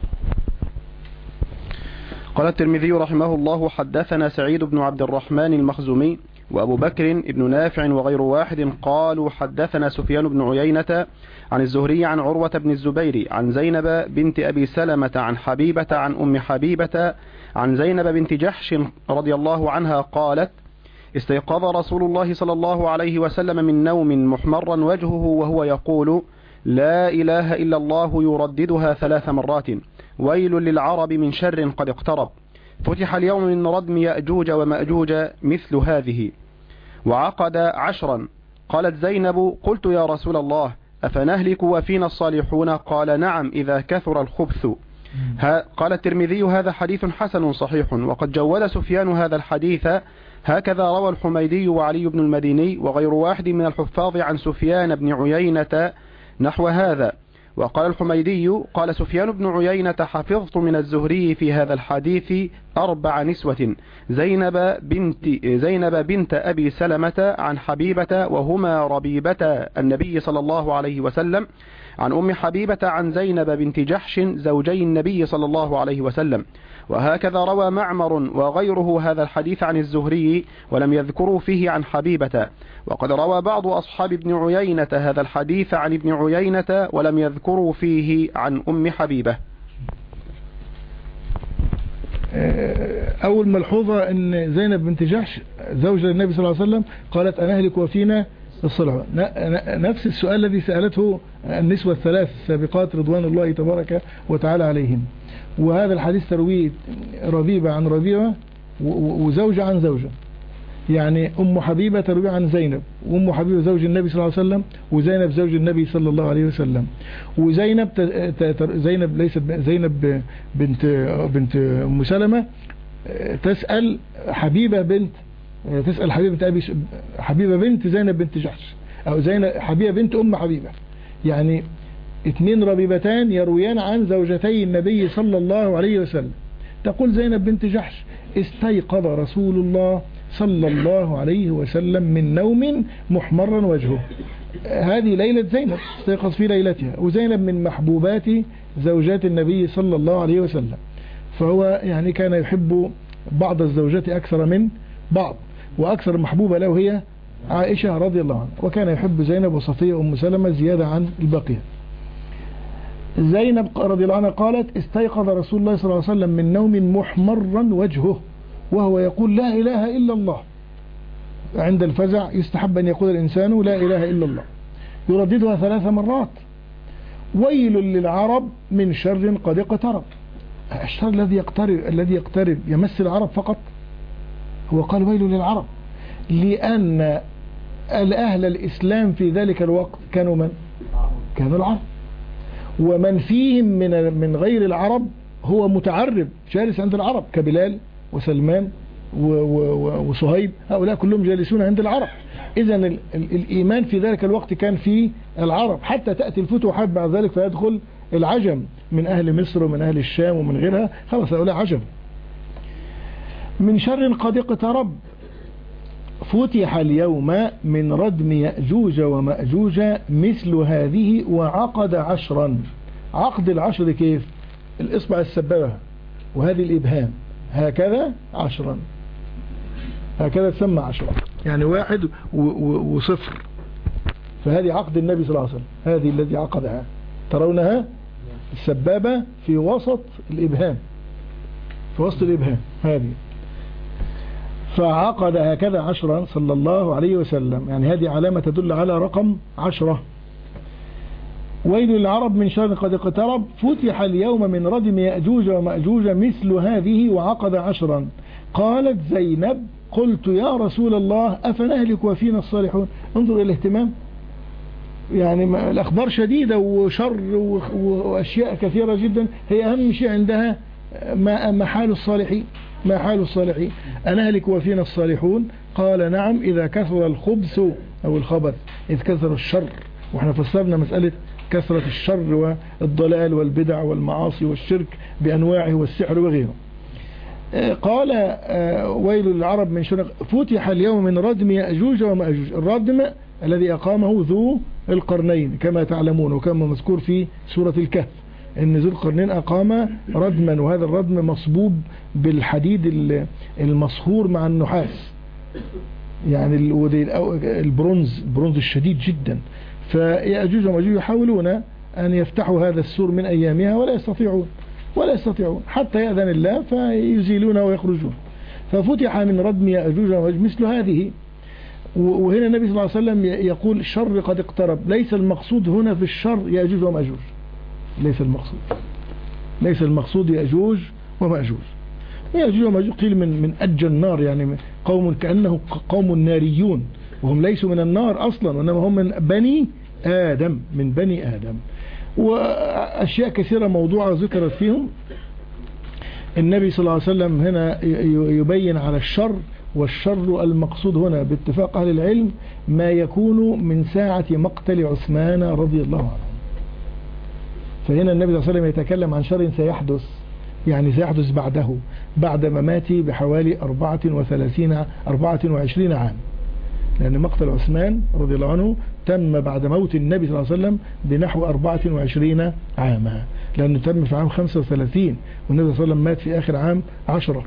قال الترمذي رحمه الله: حدثنا سعيد بن عبد الرحمن المخزومي وأبو بكر بن نافع وغير واحد قالوا حدثنا سفيان بن عيينة عن الزهري عن عروة بن الزبير عن زينب بنت أبي سلمة عن حبيبة عن أم حبيبة عن زينب بنت جحش رضي الله عنها قالت: استيقظ رسول الله صلى الله عليه وسلم من نوم محمرا وجهه وهو يقول: لا إله إلا الله، يرددها ثلاث مرات: ويل للعرب من شر قد اقترب، فتح اليوم من ردم يأجوج ومأجوج مثل هذه، وعقد عشرا. قالت زينب: قلت يا رسول الله أفنهلك وفينا الصالحون؟ قال: نعم إذا كثر الخبث. قال الترمذي: هذا حديث حسن صحيح. وقد جود سفيان هذا الحديث، هكذا روى الحميدي وعلي بن المديني وغير واحد من الحفاظ عن سفيان بن عيينة نحو هذا. وقال الحميدي: قال سفيان بن عيينة: حفظت من الزهري في هذا الحديث أربع نسوة: زينب بنت, زينب بنت أبي سلمة عن حبيبة وهما ربيبة النبي صلى الله عليه وسلم، عن أم حبيبة عن زينب بنت جحش زوجي النبي صلى الله عليه وسلم. وهكذا روى معمر وغيره هذا الحديث عن الزهري ولم يذكروا فيه عن حبيبة. وقد روى بعض أصحاب ابن عيينة هذا الحديث عن ابن عيينة ولم يذكروا فيه عن أم حبيبة. أول ملحوظة أن زينب بنت جحش زوجة النبي صلى الله عليه وسلم قالت: أنهلك وفينا الصلح. نفس السؤال الذي سألته النسوة الثلاث السابقات رضوان الله تبارك وتعالى عليهم. وهذا الحديث ترويه ربيبة عن ربيبة وزوجة عن زوجة، يعني أم حبيبة تروي عن زينب، وأم حبيبة زوج النبي صلى الله عليه وسلم، وزينب زوج النبي صلى الله عليه وسلم. وزينب زينب ليست زينب بنت بنت أم سلمة، تسأل حبيبة بنت تسأل حبيبة أبي حبيبة بنت زينب بنت جحش، أو زينب حبيبة بنت أم حبيبة، يعني اثنين ربيبتان يرويان عن زوجتي النبي صلى الله عليه وسلم. تقول زينب بنت جحش: استيقظ رسول الله صلى الله عليه وسلم من نوم محمرا وجهه. هذه ليلة زينب، استيقظ في ليلتها، وزينب من محبوبات زوجات النبي صلى الله عليه وسلم، فهو يعني كان يحب بعض الزوجات أكثر من بعض، وأكثر محبوبة له هي عائشة رضي الله عنها، وكان يحب زينب وصفية أم سلمة زيادة عن البقية. زينب رضي الله عنها قالت: استيقظ رسول الله صلى الله عليه وسلم من نوم محمرا وجهه وهو يقول: لا إله إلا الله. عند الفزع يستحب أن يقول الإنسان: لا إله إلا الله، يرددها ثلاث مرات: ويل للعرب من شر قد اقترب. الشر الذي يقترب الذي يقترب يمس العرب فقط؟ هو قال ويل للعرب لأن الأهل الإسلام في ذلك الوقت كانوا من؟ كانوا العرب، ومن فيهم من من غير العرب هو متعرب جالس عند العرب كبلال وسلمان وصهيب، هؤلاء كلهم جالسون عند العرب. إذا الإيمان في ذلك الوقت كان في العرب، حتى تأتي الفتوحات بعد ذلك فيدخل العجم من أهل مصر ومن أهل الشام ومن غيرها، خلاص هؤلاء عجم. من شر قد اقترب، فتح اليوم من ردم يأجوج ومأجوج مثل هذه وعقد عشرا. عقد العشر كيف؟ الإصبع السبابة وهذه الإبهام هكذا عشرا، هكذا تسمى عشرا، يعني واحد وصفر. فهذه عقد النبي صلى الله عليه وسلم، هذه الذي عقدها ترونها السبابة في وسط الإبهام، في وسط الإبهام هذه. فعقد هكذا عشرا صلى الله عليه وسلم، يعني هذه علامة تدل على رقم عشرة. ويل للعرب من شر قد اقترب، فتح اليوم من ردم يأجوج ومأجوج مثل هذه وعقد عشرا. قالت زينب قلت يا رسول الله أفنهلك وفينا الصالحون. انظر إلى الاهتمام، يعني الأخبار شديدة وشر وأشياء كثيرة جدا، هي أهم شيء عندها ما حال الصالحين، ما حال الصالحين. أنهلك وفينا الصالحون؟ قال نعم إذا كثر الخبث أو الخبث، إذ كثر الشر. وإحنا فسرنا مسألة كثرة الشر والضلال والبدع والمعاصي والشرك بأنواعه والسحر وغيره. قال ويل للعرب من شر فتح اليوم من ردم يأجوج ومأجوج. الردم الذي أقامه ذو القرنين كما تعلمون، وكما مذكور في سورة الكهف ان ذو القرنين أقام ردما، وهذا الردم مصبوب بالحديد المصهور مع النحاس، يعني البرونز البرونز الشديد جدا. فيأجوج ومأجوج يحاولون أن يفتحوا هذا السور من أيامها ولا يستطيعون ولا يستطيعون حتى يأذن الله فيزيلون ويخرجون. ففتح من ردم يأجوج ومأجوج مثل هذه. وهنا النبي صلى الله عليه وسلم يقول الشر قد اقترب. ليس المقصود هنا في الشر يأجوج ومأجوج، ليس المقصود ليس المقصود يأجوج ومأجوج. يأجوج ومأجوج قيل من من أجى النار، يعني قوم كأنه قوم ناريون، وهم ليسوا من النار أصلا، وإنما هم من بني آدم، من بني آدم. وأشياء كثيرة موضوعة ذكرت فيهم. النبي صلى الله عليه وسلم هنا يبين على الشر، والشر المقصود هنا باتفاق أهل العلم ما يكون من ساعة مقتل عثمان رضي الله عنه. فهنا النبي صلى الله عليه وسلم يتكلم عن شر سيحدث، يعني سيحدث بعده، بعد مماته بحوالي أربعة وثلاثين أربعة وعشرين عام، لأن مقتل عثمان رضي الله عنه تم بعد موت النبي صلى الله عليه وسلم بنحو أربعة وعشرين عاما، لأنه تم في عام خمسة وثلاثين والنبي صلى الله عليه وسلم مات في آخر عام عشرة.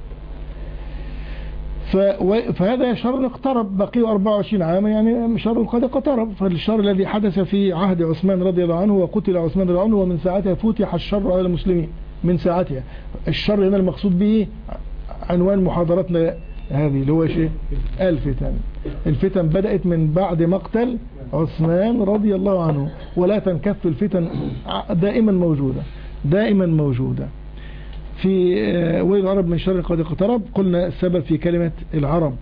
فهذا شر اقترب، بقي أربعة وعشرين عاما، يعني شر قد اقترب. فالشر الذي حدث في عهد عثمان رضي الله عنه وقتل عثمان رضي الله عنه، ومن ساعتها فتح الشر على المسلمين. من ساعتها الشر هنا المقصود به عنوان محاضرتنا هذه اللي هو شيء الفتن. الفتن بدأت من بعد مقتل عثمان رضي الله عنه، ولا تنكف الفتن، دائما موجودة دائما موجودة. في ويل العرب من شر قد اقترب، قلنا السبب في كلمة العرب.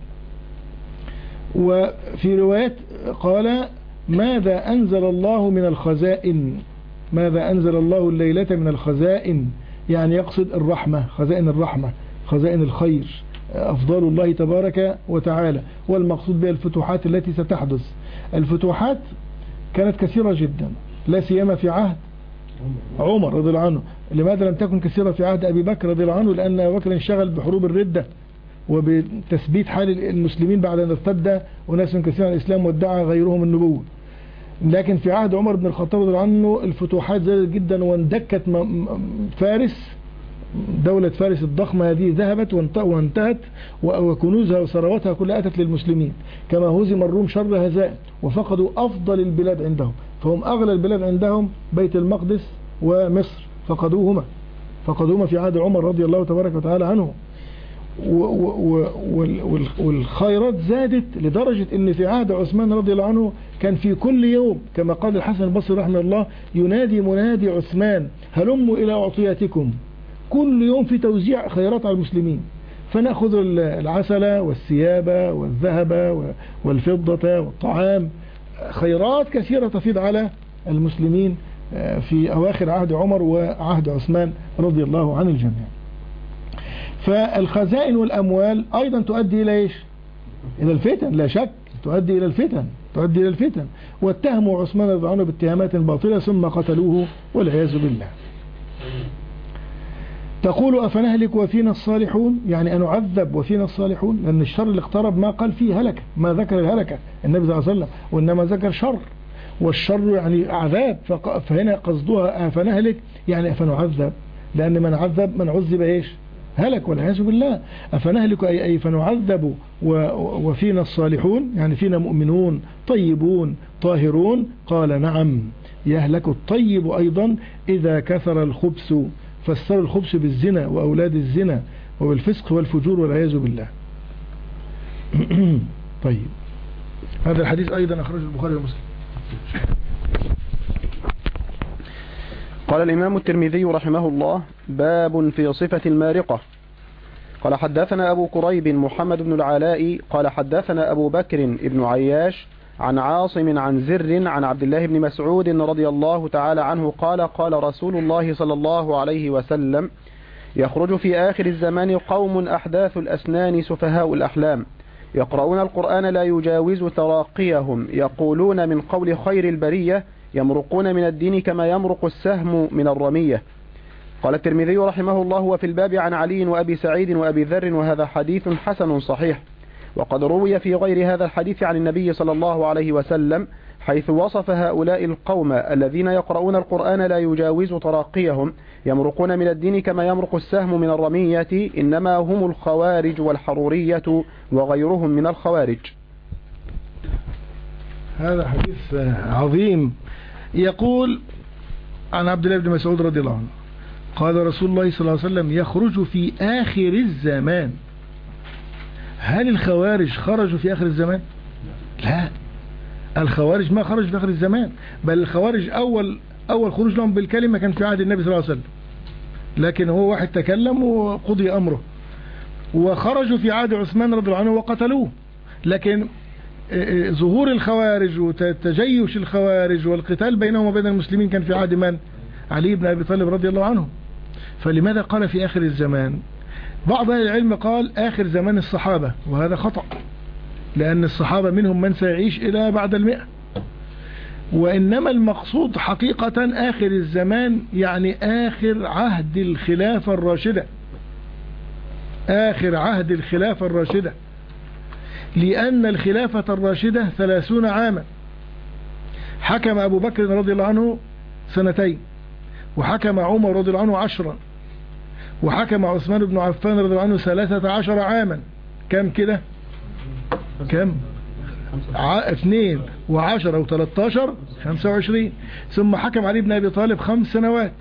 وفي روايات قال ماذا أنزل الله من الخزائن، ماذا أنزل الله الليلة من الخزائن، يعني يقصد الرحمة، خزائن الرحمة، خزائن الخير، أفضل الله تبارك وتعالى. والمقصود بها الفتوحات التي ستحدث. الفتوحات كانت كثيرة جدا، لا سيما في عهد عمر رضي الله عنه. لماذا لم تكن كثيرة في عهد أبي بكر رضي الله عنه؟ لأن أبي بكر انشغل بحروب الردة وبتثبيت حال المسلمين بعد أن ارتد وناس كثيرا عن الإسلام وادعى غيرهم النبوة. لكن في عهد عمر بن الخطاب رضي الله عنه الفتوحات زادت جدا، واندكت فارس، دولة فارس الضخمة هذه ذهبت وانتهت، وكنوزها وثروتها كلها أتت للمسلمين. كما هزم الروم شر هزائم وفقدوا أفضل البلاد عندهم، فهم أغلى البلاد عندهم بيت المقدس ومصر، فقدوهما فقدوهما في عهد عمر رضي الله تبارك وتعالى عنه. والخيرات زادت لدرجة ان في عهد عثمان رضي الله عنه كان في كل يوم كما قال الحسن البصري رحمه الله ينادي منادي عثمان هلموا الى اعطياتكم. كل يوم في توزيع خيرات على المسلمين، فنأخذ العسل والثياب والذهب والفضة والطعام، خيرات كثيرة تفيض على المسلمين في أواخر عهد عمر وعهد عثمان رضي الله عن الجميع. فالخزائن والأموال أيضا تؤدي إلى إيش؟ إلى الفتن، لا شك تؤدي إلى الفتن تؤدي إلى الفتن. واتهموا عثمان رضي الله عنه باتهامات باطلة ثم قتلوه والعياذ بالله. تقول أفنهلك وفينا الصالحون، يعني أن نعذب وفينا الصالحون، لأن الشر اللي اقترب ما قال فيه هلكة، ما ذكر الهلكة النبي صلى الله عليه وسلم، وإنما ذكر شر، والشر يعني عذاب. فهنا قصدها أفنهلك يعني أفنعذب، لأن من عذب من عذب إيش؟ هلك والعياذ بالله. أفنهلك أي, أي فنعذب وفينا الصالحون، يعني فينا مؤمنون طيبون طاهرون. قال نعم يهلك الطيب أيضا إذا كثر الخبث، فسر الخبث بالزنا وأولاد الزنا وبالفسق والفجور والعياذ بالله. طيب، هذا الحديث أيضا أخرجه البخاري ومسلم. قال الإمام الترمذي رحمه الله: باب في صفة المارقة. قال حدثنا أبو كريب محمد بن العلاء قال حدثنا أبو بكر بن عياش عن عاصم عن زر عن عبد الله بن مسعود رضي الله تعالى عنه قال: قال رسول الله صلى الله عليه وسلم: يخرج في آخر الزمان قوم أحداث الأسنان سفهاء الأحلام، يقرؤون القرآن لا يجاوز تراقيهم، يقولون من قول خير البرية، يمرقون من الدين كما يمرق السهم من الرمية. قال الترمذي رحمه الله: وفي الباب عن علي وأبي سعيد وأبي ذر، وهذا حديث حسن صحيح. وقد روي في غير هذا الحديث عن النبي صلى الله عليه وسلم حيث وصف هؤلاء القوم الذين يقرؤون القرآن لا يجاوز تراقيهم، يمرقون من الدين كما يمرق السهم من الرمية، إنما هم الخوارج والحرورية وغيرهم من الخوارج. هذا حديث عظيم. يقول عن عبد الله بن مسعود رضي الله عنه قال رسول الله صلى الله عليه وسلم: يخرج في آخر الزمان. هل الخوارج خرجوا في آخر الزمان؟ لا، الخوارج ما خرجوا في آخر الزمان، بل الخوارج أول أول خروج لهم بالكلمة كان في عهد النبي صلى الله عليه وسلم، لكن هو واحد تكلم وقضي أمره. وخرجوا في عهد عثمان رضي الله عنه وقتلوه، لكن ظهور الخوارج وتجيش الخوارج والقتال بينهم وبين المسلمين كان في عهد من؟ علي بن أبي طالب رضي الله عنه. فلماذا قال في آخر الزمان؟ بعض أهل العلم قال آخر زمان الصحابة، وهذا خطأ، لأن الصحابة منهم من سيعيش إلى بعد المئة، وإنما المقصود حقيقة آخر الزمان يعني آخر عهد الخلافة الراشدة، آخر عهد الخلافة الراشدة، لأن الخلافة الراشدة ثلاثون عاما. حكم أبو بكر رضي الله عنه سنتين، وحكم عمر رضي الله عنه عشرا، وحكم عثمان بن عفان رضي الله عنه ثلاثة عشر عاما. كم كده؟ كم؟ ع... اثنين وعشرة وثلاثتاشر خمسة وعشرين. ثم حكم علي بن أبي طالب خمس سنوات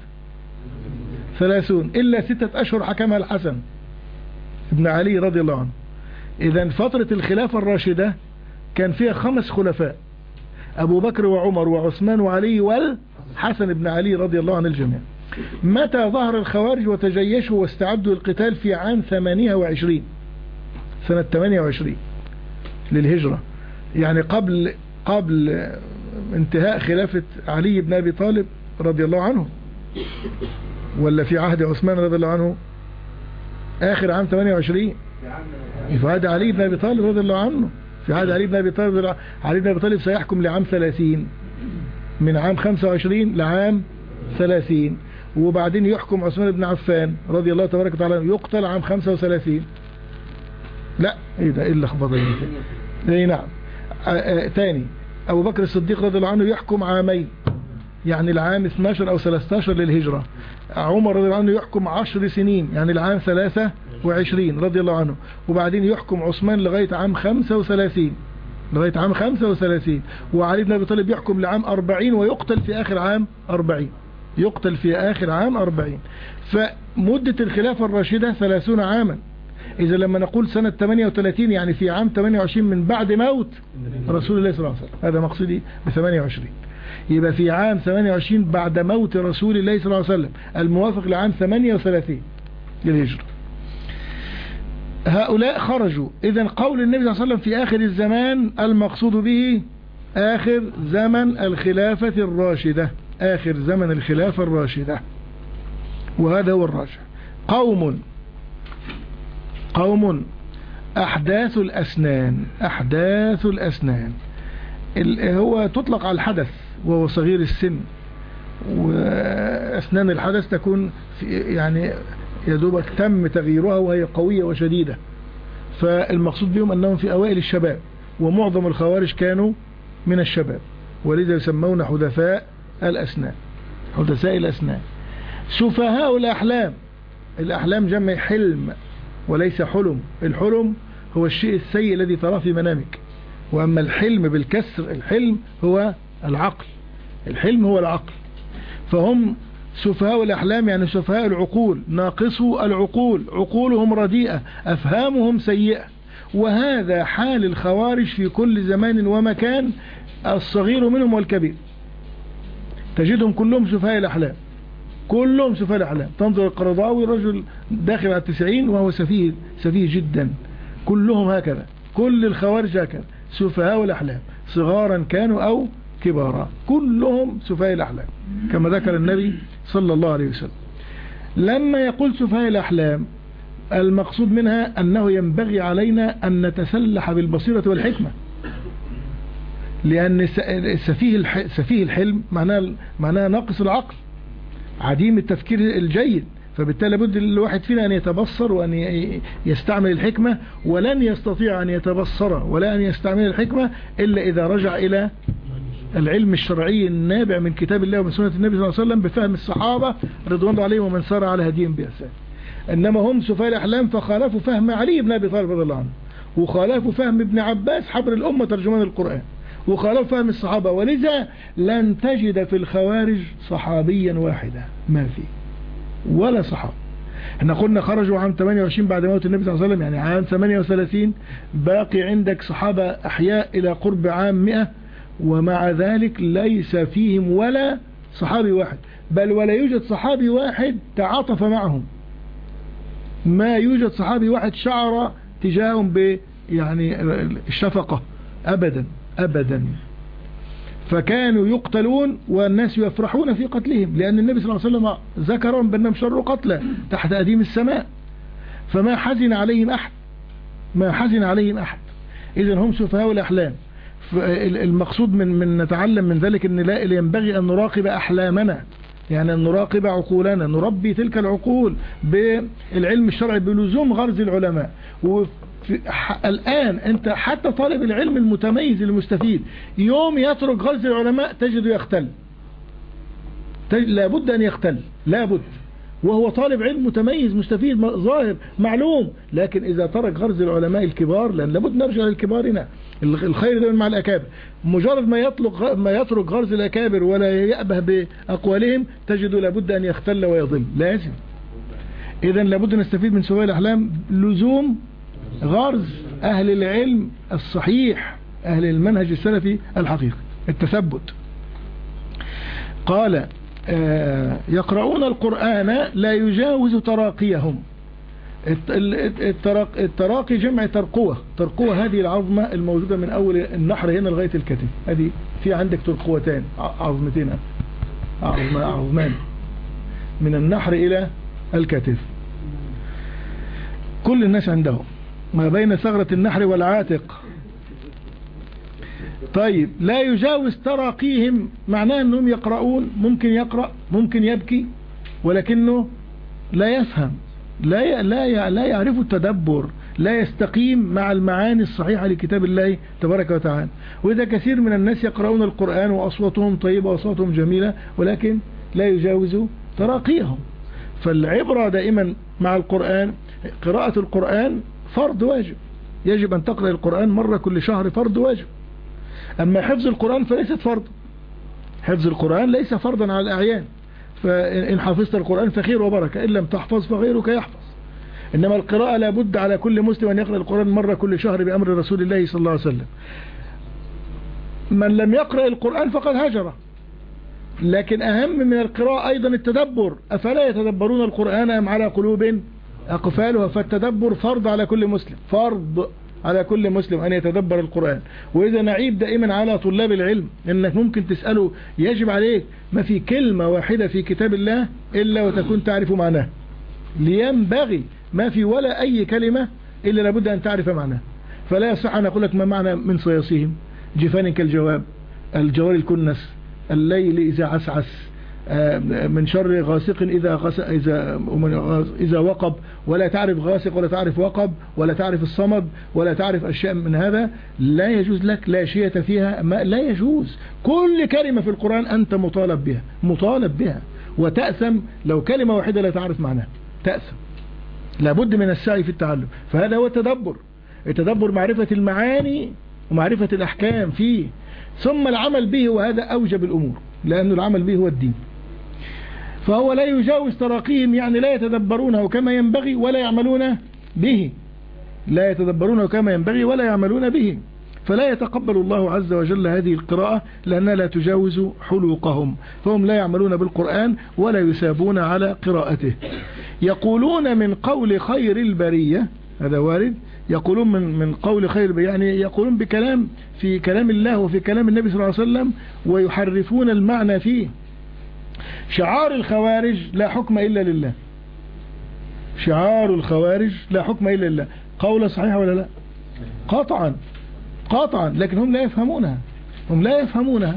ثلاثون، إلا ستة أشهر حكمها الحسن ابن علي رضي الله عنه. إذن فترة الخلافة الراشدة كان فيها خمس خلفاء: أبو بكر وعمر وعثمان وعلي والحسن بن علي رضي الله عن الجميع. متى ظهر الخوارج وتجيشوا واستعدوا للقتال؟ في عام ثمانية وعشرين، سنة ثمانية وعشرين للهجرة، يعني قبل قبل انتهاء خلافة علي بن أبي طالب رضي الله عنه، ولا في عهد عثمان رضي الله عنه آخر عام ثمانية وعشرين؟ في عهد علي بن أبي طالب رضي الله عنه. في عهد علي بن أبي طالب، علي بن أبي طالب سيحكم لعام ثلاثين، من عام خمسة وعشرين لعام ثلاثين، وبعدين يحكم عثمان بن عفان رضي الله تبارك وتعالى يقتل عام خمسة وثلاثين. لا، ايه ده؟ ايه اللخبطه دي؟ ايه نعم. تاني ابو بكر الصديق رضي الله عنه يحكم عامين، يعني العام اثناشر او ثلاثة عشر للهجرة. عمر رضي الله عنه يحكم عشر سنين، يعني العام ثلاثة وعشرين رضي الله عنه، وبعدين يحكم عثمان لغاية عام خمسة وثلاثين، لغاية عام خمسة وثلاثين. وعلي بن أبي طالب يحكم لعام أربعين ويقتل في آخر عام أربعين، يقتل في آخر عام أربعين. فمدة الخلافة الراشدة ثلاثون عاما. إذا لما نقول سنة ثمانية وثلاثين يعني في عام ثمانية وعشرين من بعد موت رسول الله صلى الله عليه وسلم، هذا مقصدي ب ثمانية وعشرين. يبقى في عام ثمانية وعشرين بعد موت رسول الله صلى الله عليه وسلم، الموافق لعام ثمانية وثلاثين للهجرة. هؤلاء خرجوا. إذن قول النبي صلى الله عليه وسلم في آخر الزمان المقصود به آخر زمن الخلافة الراشدة، آخر زمن الخلافة الراشدة، وهذا هو الراجح. قوم قوم أحداث الأسنان، أحداث الأسنان هو تطلق على الحدث وهو صغير السن، وأسنان الحدث تكون في يعني يدوبك تم تغييرها وهي قوية وشديدة. فالمقصود بهم أنهم في أوائل الشباب، ومعظم الخوارج كانوا من الشباب، ولذا يسمون حدثاء الأسنان، حدثاء الأسنان. سفهاء الأحلام، الأحلام جمع حلم وليس حلم. الحلم هو الشيء السيء الذي تراه في منامك، وأما الحلم بالكسر، الحلم هو العقل، الحلم هو العقل. فهم سفهاء الأحلام يعني سفهاء العقول، ناقصوا العقول، عقولهم رديئة، أفهامهم سيئة. وهذا حال الخوارج في كل زمان ومكان، الصغير منهم والكبير تجدهم كلهم سفهاء الأحلام، كلهم سفهاء الأحلام. تنظر القرضاوي رجل داخل على التسعين وهو سفيه سفيه جدا. كلهم هكذا، كل الخوارج هكذا، سفهاء الأحلام صغارا كانوا أو كبارا، كلهم سفهاء الأحلام كما ذكر النبي صلى الله عليه وسلم. لما يقول سفهاء الأحلام المقصود منها أنه ينبغي علينا أن نتسلح بالبصيرة والحكمة، لأن سفيه سفيه الحلم معناه معناه ناقص العقل، عديم التفكير الجيد. فبالتالي لابد الواحد فينا أن يتبصر وأن يستعمل الحكمة، ولن يستطيع أن يتبصر ولا أن يستعمل الحكمة إلا إذا رجع إلى العلم الشرعي النابع من كتاب الله ومن سنة النبي صلى الله عليه وسلم بفهم الصحابة رضوان الله عليهم ومن سار على هديهم بإحسان. إنما هم سفهاء الأحلام فخالفوا فهم علي بن أبي طالب رضي الله عنه، وخالفوا فهم ابن عباس حبر الأمة ترجمان القرآن، وخالفوا فهم الصحابة. ولذا لن تجد في الخوارج صحابيا واحدا، ما في ولا صحابي. احنا قلنا خرجوا عام ثمانية وعشرين بعد موت النبي صلى الله عليه وسلم، يعني عام ثمانية وثلاثين، باقي عندك صحابة أحياء إلى قرب عام مئة، ومع ذلك ليس فيهم ولا صحابي واحد، بل ولا يوجد صحابي واحد تعاطف معهم، ما يوجد صحابي واحد شعر تجاههم ب يعني الشفقة أبدا أبدا. فكانوا يقتلون والناس يفرحون في قتلهم، لأن النبي صلى الله عليه وسلم ذكرهم بأنهم شر قتلى تحت أديم السماء، فما حزن عليهم أحد، ما حزن عليهم أحد. إذن هم سفهاء الأحلام. المقصود من من نتعلم من ذلك أن لا ينبغي أن نراقب أحلامنا، يعني أن نراقب عقولنا، نربي تلك العقول بالعلم الشرعي بلزوم غرز العلماء. الآن أنت حتى طالب العلم المتميز المستفيد يوم يترك غرز العلماء تجده يختل، لابد أن يختل، لابد، وهو طالب علم متميز مستفيد ظاهر معلوم. لكن إذا ترك غرز العلماء الكبار، لأن لابد نرجع للكبارنا، الخير دائما مع الأكابر، مجرد ما يطلق ما يترك غرز الأكابر ولا يأبه بأقوالهم تجده لابد أن يختل ويضل، لازم. إذن لابد نستفيد من سفهاء الأحلام لزوم غرز أهل العلم الصحيح، أهل المنهج السلفي الحقيقي، التثبت. قال آه يقرؤون القرآن لا يجاوز تراقيهم. التراقي جمع ترقوة، ترقوة هذه العظمة الموجودة من أول النحر هنا لغاية الكتف، هذه في عندك ترقوتان عظمتين عظمان من النحر إلى الكتف، كل الناس عندهم ما بين ثغرة النحر والعاتق. طيب لا يجاوز تراقيهم معناه أنهم يقرؤون، ممكن يقرأ ممكن يبكي، ولكنه لا يفهم، لا لا لا يعرف التدبر، لا يستقيم مع المعاني الصحيحة لكتاب الله تبارك وتعالى. وإذا كثير من الناس يقرؤون القرآن وأصواتهم طيبة وأصواتهم جميلة ولكن لا يجاوز تراقيهم. فالعبرة دائما مع القرآن، قراءة القرآن فرض واجب، يجب أن تقرأ القرآن مرة كل شهر، فرض واجب. أما حفظ القرآن فليست فرض، حفظ القرآن ليس فرضا على الأعيان، فإن حفظت القرآن فخير وبركة، إن لم تحفظ فغيرك يحفظ. إنما القراءة لابد على كل مسلم أن يقرأ القرآن مرة كل شهر بأمر رسول الله صلى الله عليه وسلم. من لم يقرأ القرآن فقد هجر. لكن أهم من القراءة أيضا التدبر، أفلا يتدبرون القرآن أم على قلوب أقفالها؟ فالتدبر فرض على كل مسلم، فرض على كل مسلم أن يتدبر القرآن. وإذا نعيب دائما على طلاب العلم أنك ممكن تسأله، يجب عليك ما في كلمة واحدة في كتاب الله إلا وتكون تعرف معناه، لينبغي ما في ولا أي كلمة إلا لابد أن تعرف معناه. فلا يصح أن أقول لك ما معنى من صياصيهم، جفان كالجواب، الجوار الكنس، الليل إذا عسعس، من شر غاسق إذا غس... إذا إذا وقب، ولا تعرف غاسق ولا تعرف وقب ولا تعرف الصمد ولا تعرف أشياء من هذا، لا يجوز لك، لا شيء فيها، ما لا يجوز. كل كلمة في القرآن أنت مطالب بها، مطالب بها، وتأثم لو كلمة واحدة لا تعرف معناها، تأثم. لابد من السعي في التعلم. فهذا هو التدبر، التدبر معرفة المعاني ومعرفة الأحكام فيه، ثم العمل به، وهذا أوجب الأمور، لأن العمل به هو الدين. فهو لا يجاوز تراقيهم، يعني لا يتدبرونه كما ينبغي ولا يعملون به، لا يتدبرونه كما ينبغي ولا يعملون به، فلا يتقبل الله عز وجل هذه القراءة لأنها لا تجاوز حلوقهم، فهم لا يعملون بالقرآن ولا يسابون على قراءته. يقولون من قول خير البرية، هذا وارد، يقولون من من قول خير البرية، يعني يقولون بكلام في كلام الله وفي كلام النبي صلى الله عليه وسلم ويحرفون المعنى فيه. شعار الخوارج لا حكم إلا لله، شعار الخوارج لا حكم إلا لله، قول صحيح ولا لا؟ قطعا قطعا، لكن هم لا يفهمونها، هم لا يفهمونها.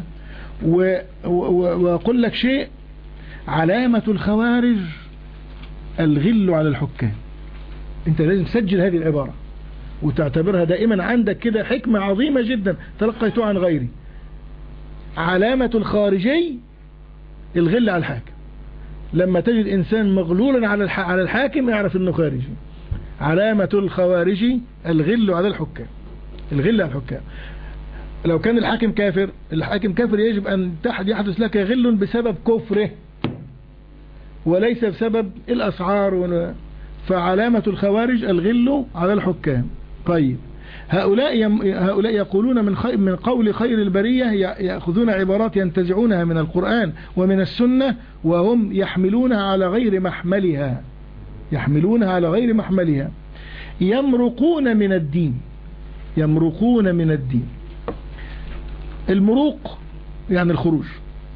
وأقول لك شيء، علامة الخوارج الغل على الحكام. انت لازم تسجل هذه العبارة وتعتبرها دائما عندك كده، حكمة عظيمة جدا تلقيتها عن غيري. علامة الخارجي الغل على الحاكم. لما تجد إنسان مغلولا على على الحاكم اعرف انه خارجي. علامة الخوارجي الغل على الحكام، الغل على الحكام. لو كان الحاكم كافر، الحاكم كافر يجب أن يحدث لك غل بسبب كفره وليس بسبب الأسعار. فعلامة الخوارج الغل على الحكام. طيب، هؤلاء يم هؤلاء يقولون من خي من قول خير البرية، يأخذون عبارات ينتزعونها من القرآن ومن السنة وهم يحملونها على غير محملها، يحملونها على غير محملها. يمرقون من الدين، يمرقون من الدين. المروق يعني الخروج،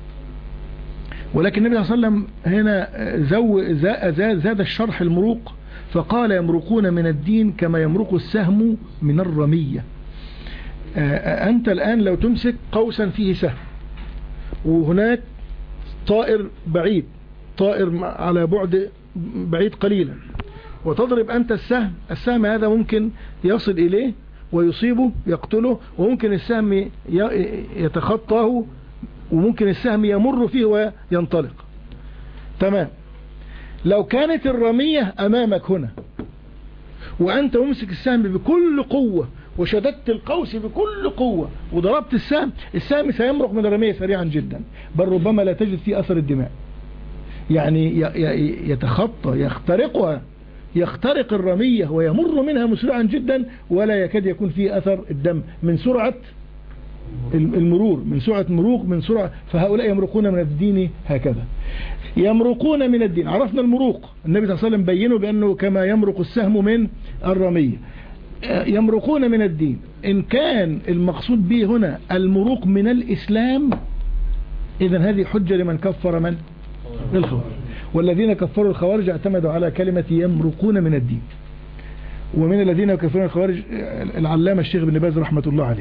ولكن النبي صلى الله عليه وسلم هنا زو زاد, زاد الشرح المروق فقال يمرقون من الدين كما يمرق السهم من الرمية. أنت الآن لو تمسك قوسا فيه سهم وهناك طائر بعيد، طائر على بعد بعيد قليلا، وتضرب أنت السهم، السهم هذا ممكن يصل إليه ويصيبه يقتله، وممكن السهم يتخطاه، وممكن السهم يمر فيه وينطلق. تمام. لو كانت الرمية أمامك هنا وأنت ممسك السهم بكل قوة وشددت القوس بكل قوة وضربت السهم، السهم سيمرق من الرمية سريعا جدا، بل ربما لا تجد فيه أثر الدماء، يعني يتخطى يخترقها، يخترق الرمية ويمر منها مسرعا جدا ولا يكاد يكون فيه أثر الدم من سرعة المرور، من سرعة مروق، من سرعة. فهؤلاء يمرقون من الدين هكذا، يمرقون من الدين. عرفنا المروق، النبي صلى الله عليه وسلم بينه بأنه كما يمرق السهم من الرمية. يمرقون من الدين، إن كان المقصود به هنا المروق من الإسلام إذن هذه حجة لمن كفر من الخوارج، والذين كفروا الخوارج اعتمدوا على كلمة يمرقون من الدين. ومن الذين يكفرون الخوارج العلامة الشيخ ابن باز رحمة الله عليه.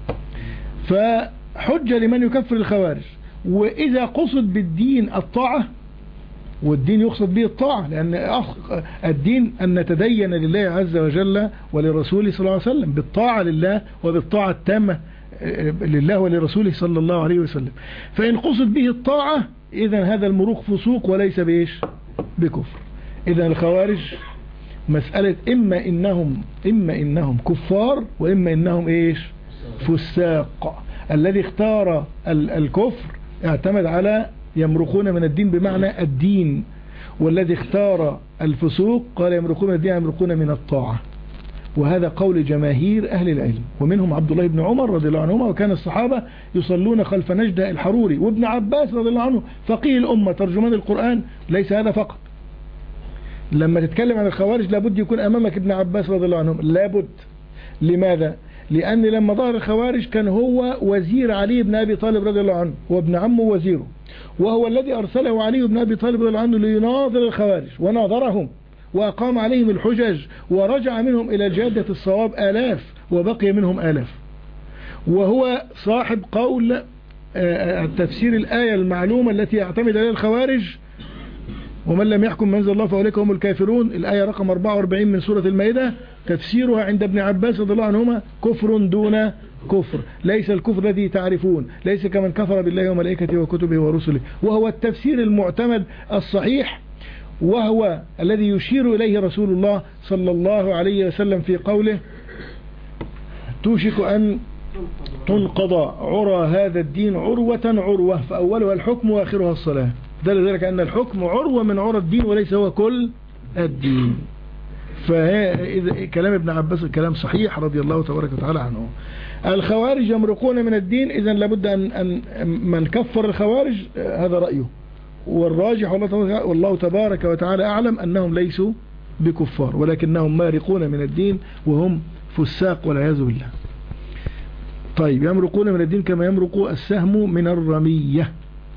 فحجة لمن يكفر الخوارج. وإذا قصد بالدين الطاعة، والدين يقصد به الطاعة، لأن الدين أن نتدين لله عز وجل ولرسوله صلى الله عليه وسلم بالطاعة لله وبالطاعة التامة لله ولرسوله صلى الله عليه وسلم. فإن قصد به الطاعة إذن هذا المروق فسوق وليس بإيش؟ بكفر. إذن الخوارج مسألة إما إنهم إما إنهم كفار وإما إنهم إيش؟ فساق. الذي اختار الكفر اعتمد على يمرقون من الدين بمعنى الدين، والذي اختار الفسوق قال يمرقون من الدين يمرقون من الطاعة. وهذا قول جماهير أهل العلم، ومنهم عبد الله بن عمر رضي الله عنهما، وكان الصحابة يصلون خلف نجدة الحروري، وابن عباس رضي الله عنه فقيه الأمة ترجمان القرآن. ليس هذا فقط، لما تتكلم عن الخوارج لابد يكون أمامك ابن عباس رضي الله عنهم، لابد. لماذا؟ لأن لما ظهر الخوارج كان هو وزير علي بن أبي طالب رضي الله عنه، وابن عمه وزيره، وهو الذي أرسله علي بن أبي طالب رضي الله عنه ليناظر الخوارج، وناظرهم وأقام عليهم الحجج، ورجع منهم إلى جادة الصواب آلاف وبقي منهم آلاف. وهو صاحب قول تفسير الآية المعلومة التي يعتمد عليها الخوارج: ومن لم يحكم منزل الله فأولئك هم الكافرون. الآية رقم أربعة وأربعين من سورة المائدة، تفسيرها عند ابن عباس رضي الله عنهما: كفر دون كفر، ليس الكفر الذي تعرفون، ليس كمن كفر بالله وملائكته وكتبه ورسله. وهو التفسير المعتمد الصحيح، وهو الذي يشير إليه رسول الله صلى الله عليه وسلم في قوله: توشك أن تنقضى عرى هذا الدين عروة عروة، فأولها الحكم وآخرها الصلاة. دل ذلك أن الحكم عروة من عرى الدين وليس هو كل الدين. فإذا كلام ابن عباس الكلام صحيح رضي الله تبارك وتعالى عنه. الخوارج يمرقون من الدين، إذا لابد أن, أن من كفر الخوارج هذا رأيه، والراجح والله تبارك وتعالى أعلم أنهم ليسوا بكفار ولكنهم مارقون من الدين وهم فساق والعياذ بالله. طيب يمرقون من الدين كما يمرق السهم من الرمية.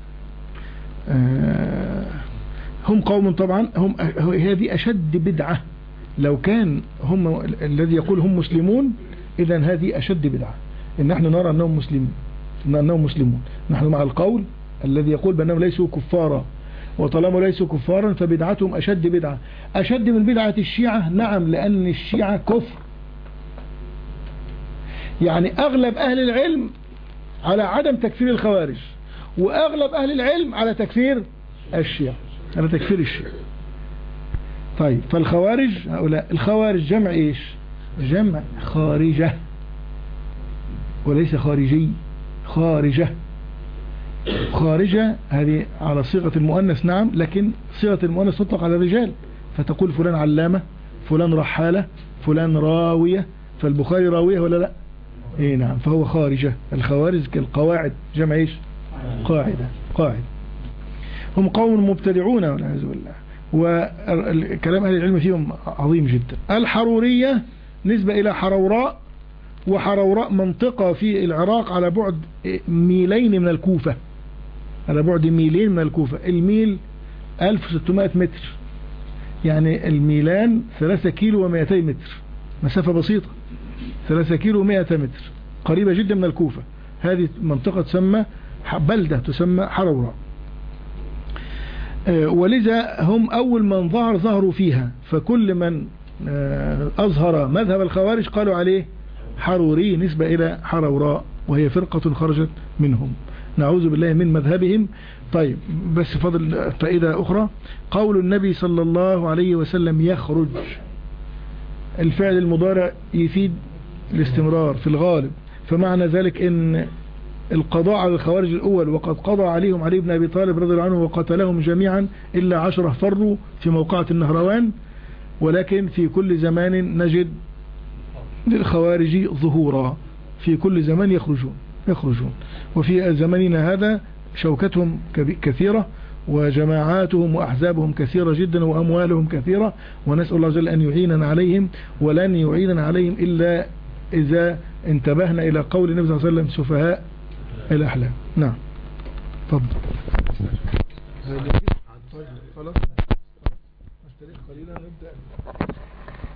آه هم قوم طبعا هم هذه أشد بدعة. لو كان هم الذي يقول هم مسلمون إذا هذه أشد بدعة، إن نحن نرى أنهم مسلمون أنهم مسلمون نحن مع القول الذي يقول بأنهم ليسوا كفارا، وطالما ليسوا كفارا فبدعتهم أشد بدعة، أشد من بدعة الشيعة. نعم، لأن الشيعة كفر. يعني أغلب أهل العلم على عدم تكفير الخوارج، وأغلب أهل العلم على تكفير الشيعة، على تكفير الشيعة. طيب فالخوارج هؤلاء الخوارج جمع إيش؟ جمع خارجة وليس خارجي، خارجة. خارجة هذه على صيغة المؤنث نعم، لكن صيغة المؤنث تطلق على الرجال، فتقول فلان علامة، فلان رحالة، فلان راوية. فالبخاري راوية ولا لا؟ ايه نعم، فهو خارجة. الخوارج كالقواعد جمع ايش؟ قاعدة، قاعد. هم قوم مبتدعون والعياذ بالله، وكلام أهل العلم فيهم عظيم جدا. الحرورية نسبة إلى حروراء، وحروراء منطقة في العراق على بعد ميلين من الكوفة، على بعد ميلين من الكوفة. الميل ألف وستمائة متر، يعني الميلان ثلاثة كيلو ومئتين متر، مسافة بسيطة، ثلاثة كيلو ومئة متر، قريبة جدا من الكوفة. هذه منطقة تسمى بلدة تسمى حروراء، ولذا هم أول من ظهر ظهروا فيها، فكل من أظهر مذهب الخوارج قالوا عليه حروري نسبة إلى حروراء، وهي فرقة خرجت منهم، نعوذ بالله من مذهبهم. طيب بس فضل فائدة أخرى، قول النبي صلى الله عليه وسلم يخرج، الفعل المضارع يفيد الاستمرار في الغالب، فمعنى ذلك ان القضاء على الخوارج الأول وقد قضى عليهم علي بن أبي طالب رضي الله عنه وقتلهم جميعا إلا عشرة فروا في موقعة النهروان، ولكن في كل زمان نجد للخوارج ظهورا، في كل زمان يخرجون يخرجون وفي زماننا هذا شوكتهم كثيرة، وجماعاتهم وأحزابهم كثيرة جدا، وأموالهم كثيرة، ونسأل الله جل أن يعيننا عليهم، ولن يعيننا عليهم إلا إذا انتبهنا إلى قول النبي صلى الله عليه وسلم سفهاء الأحلام. نعم تفضل. خلاص قليلا نبدأ.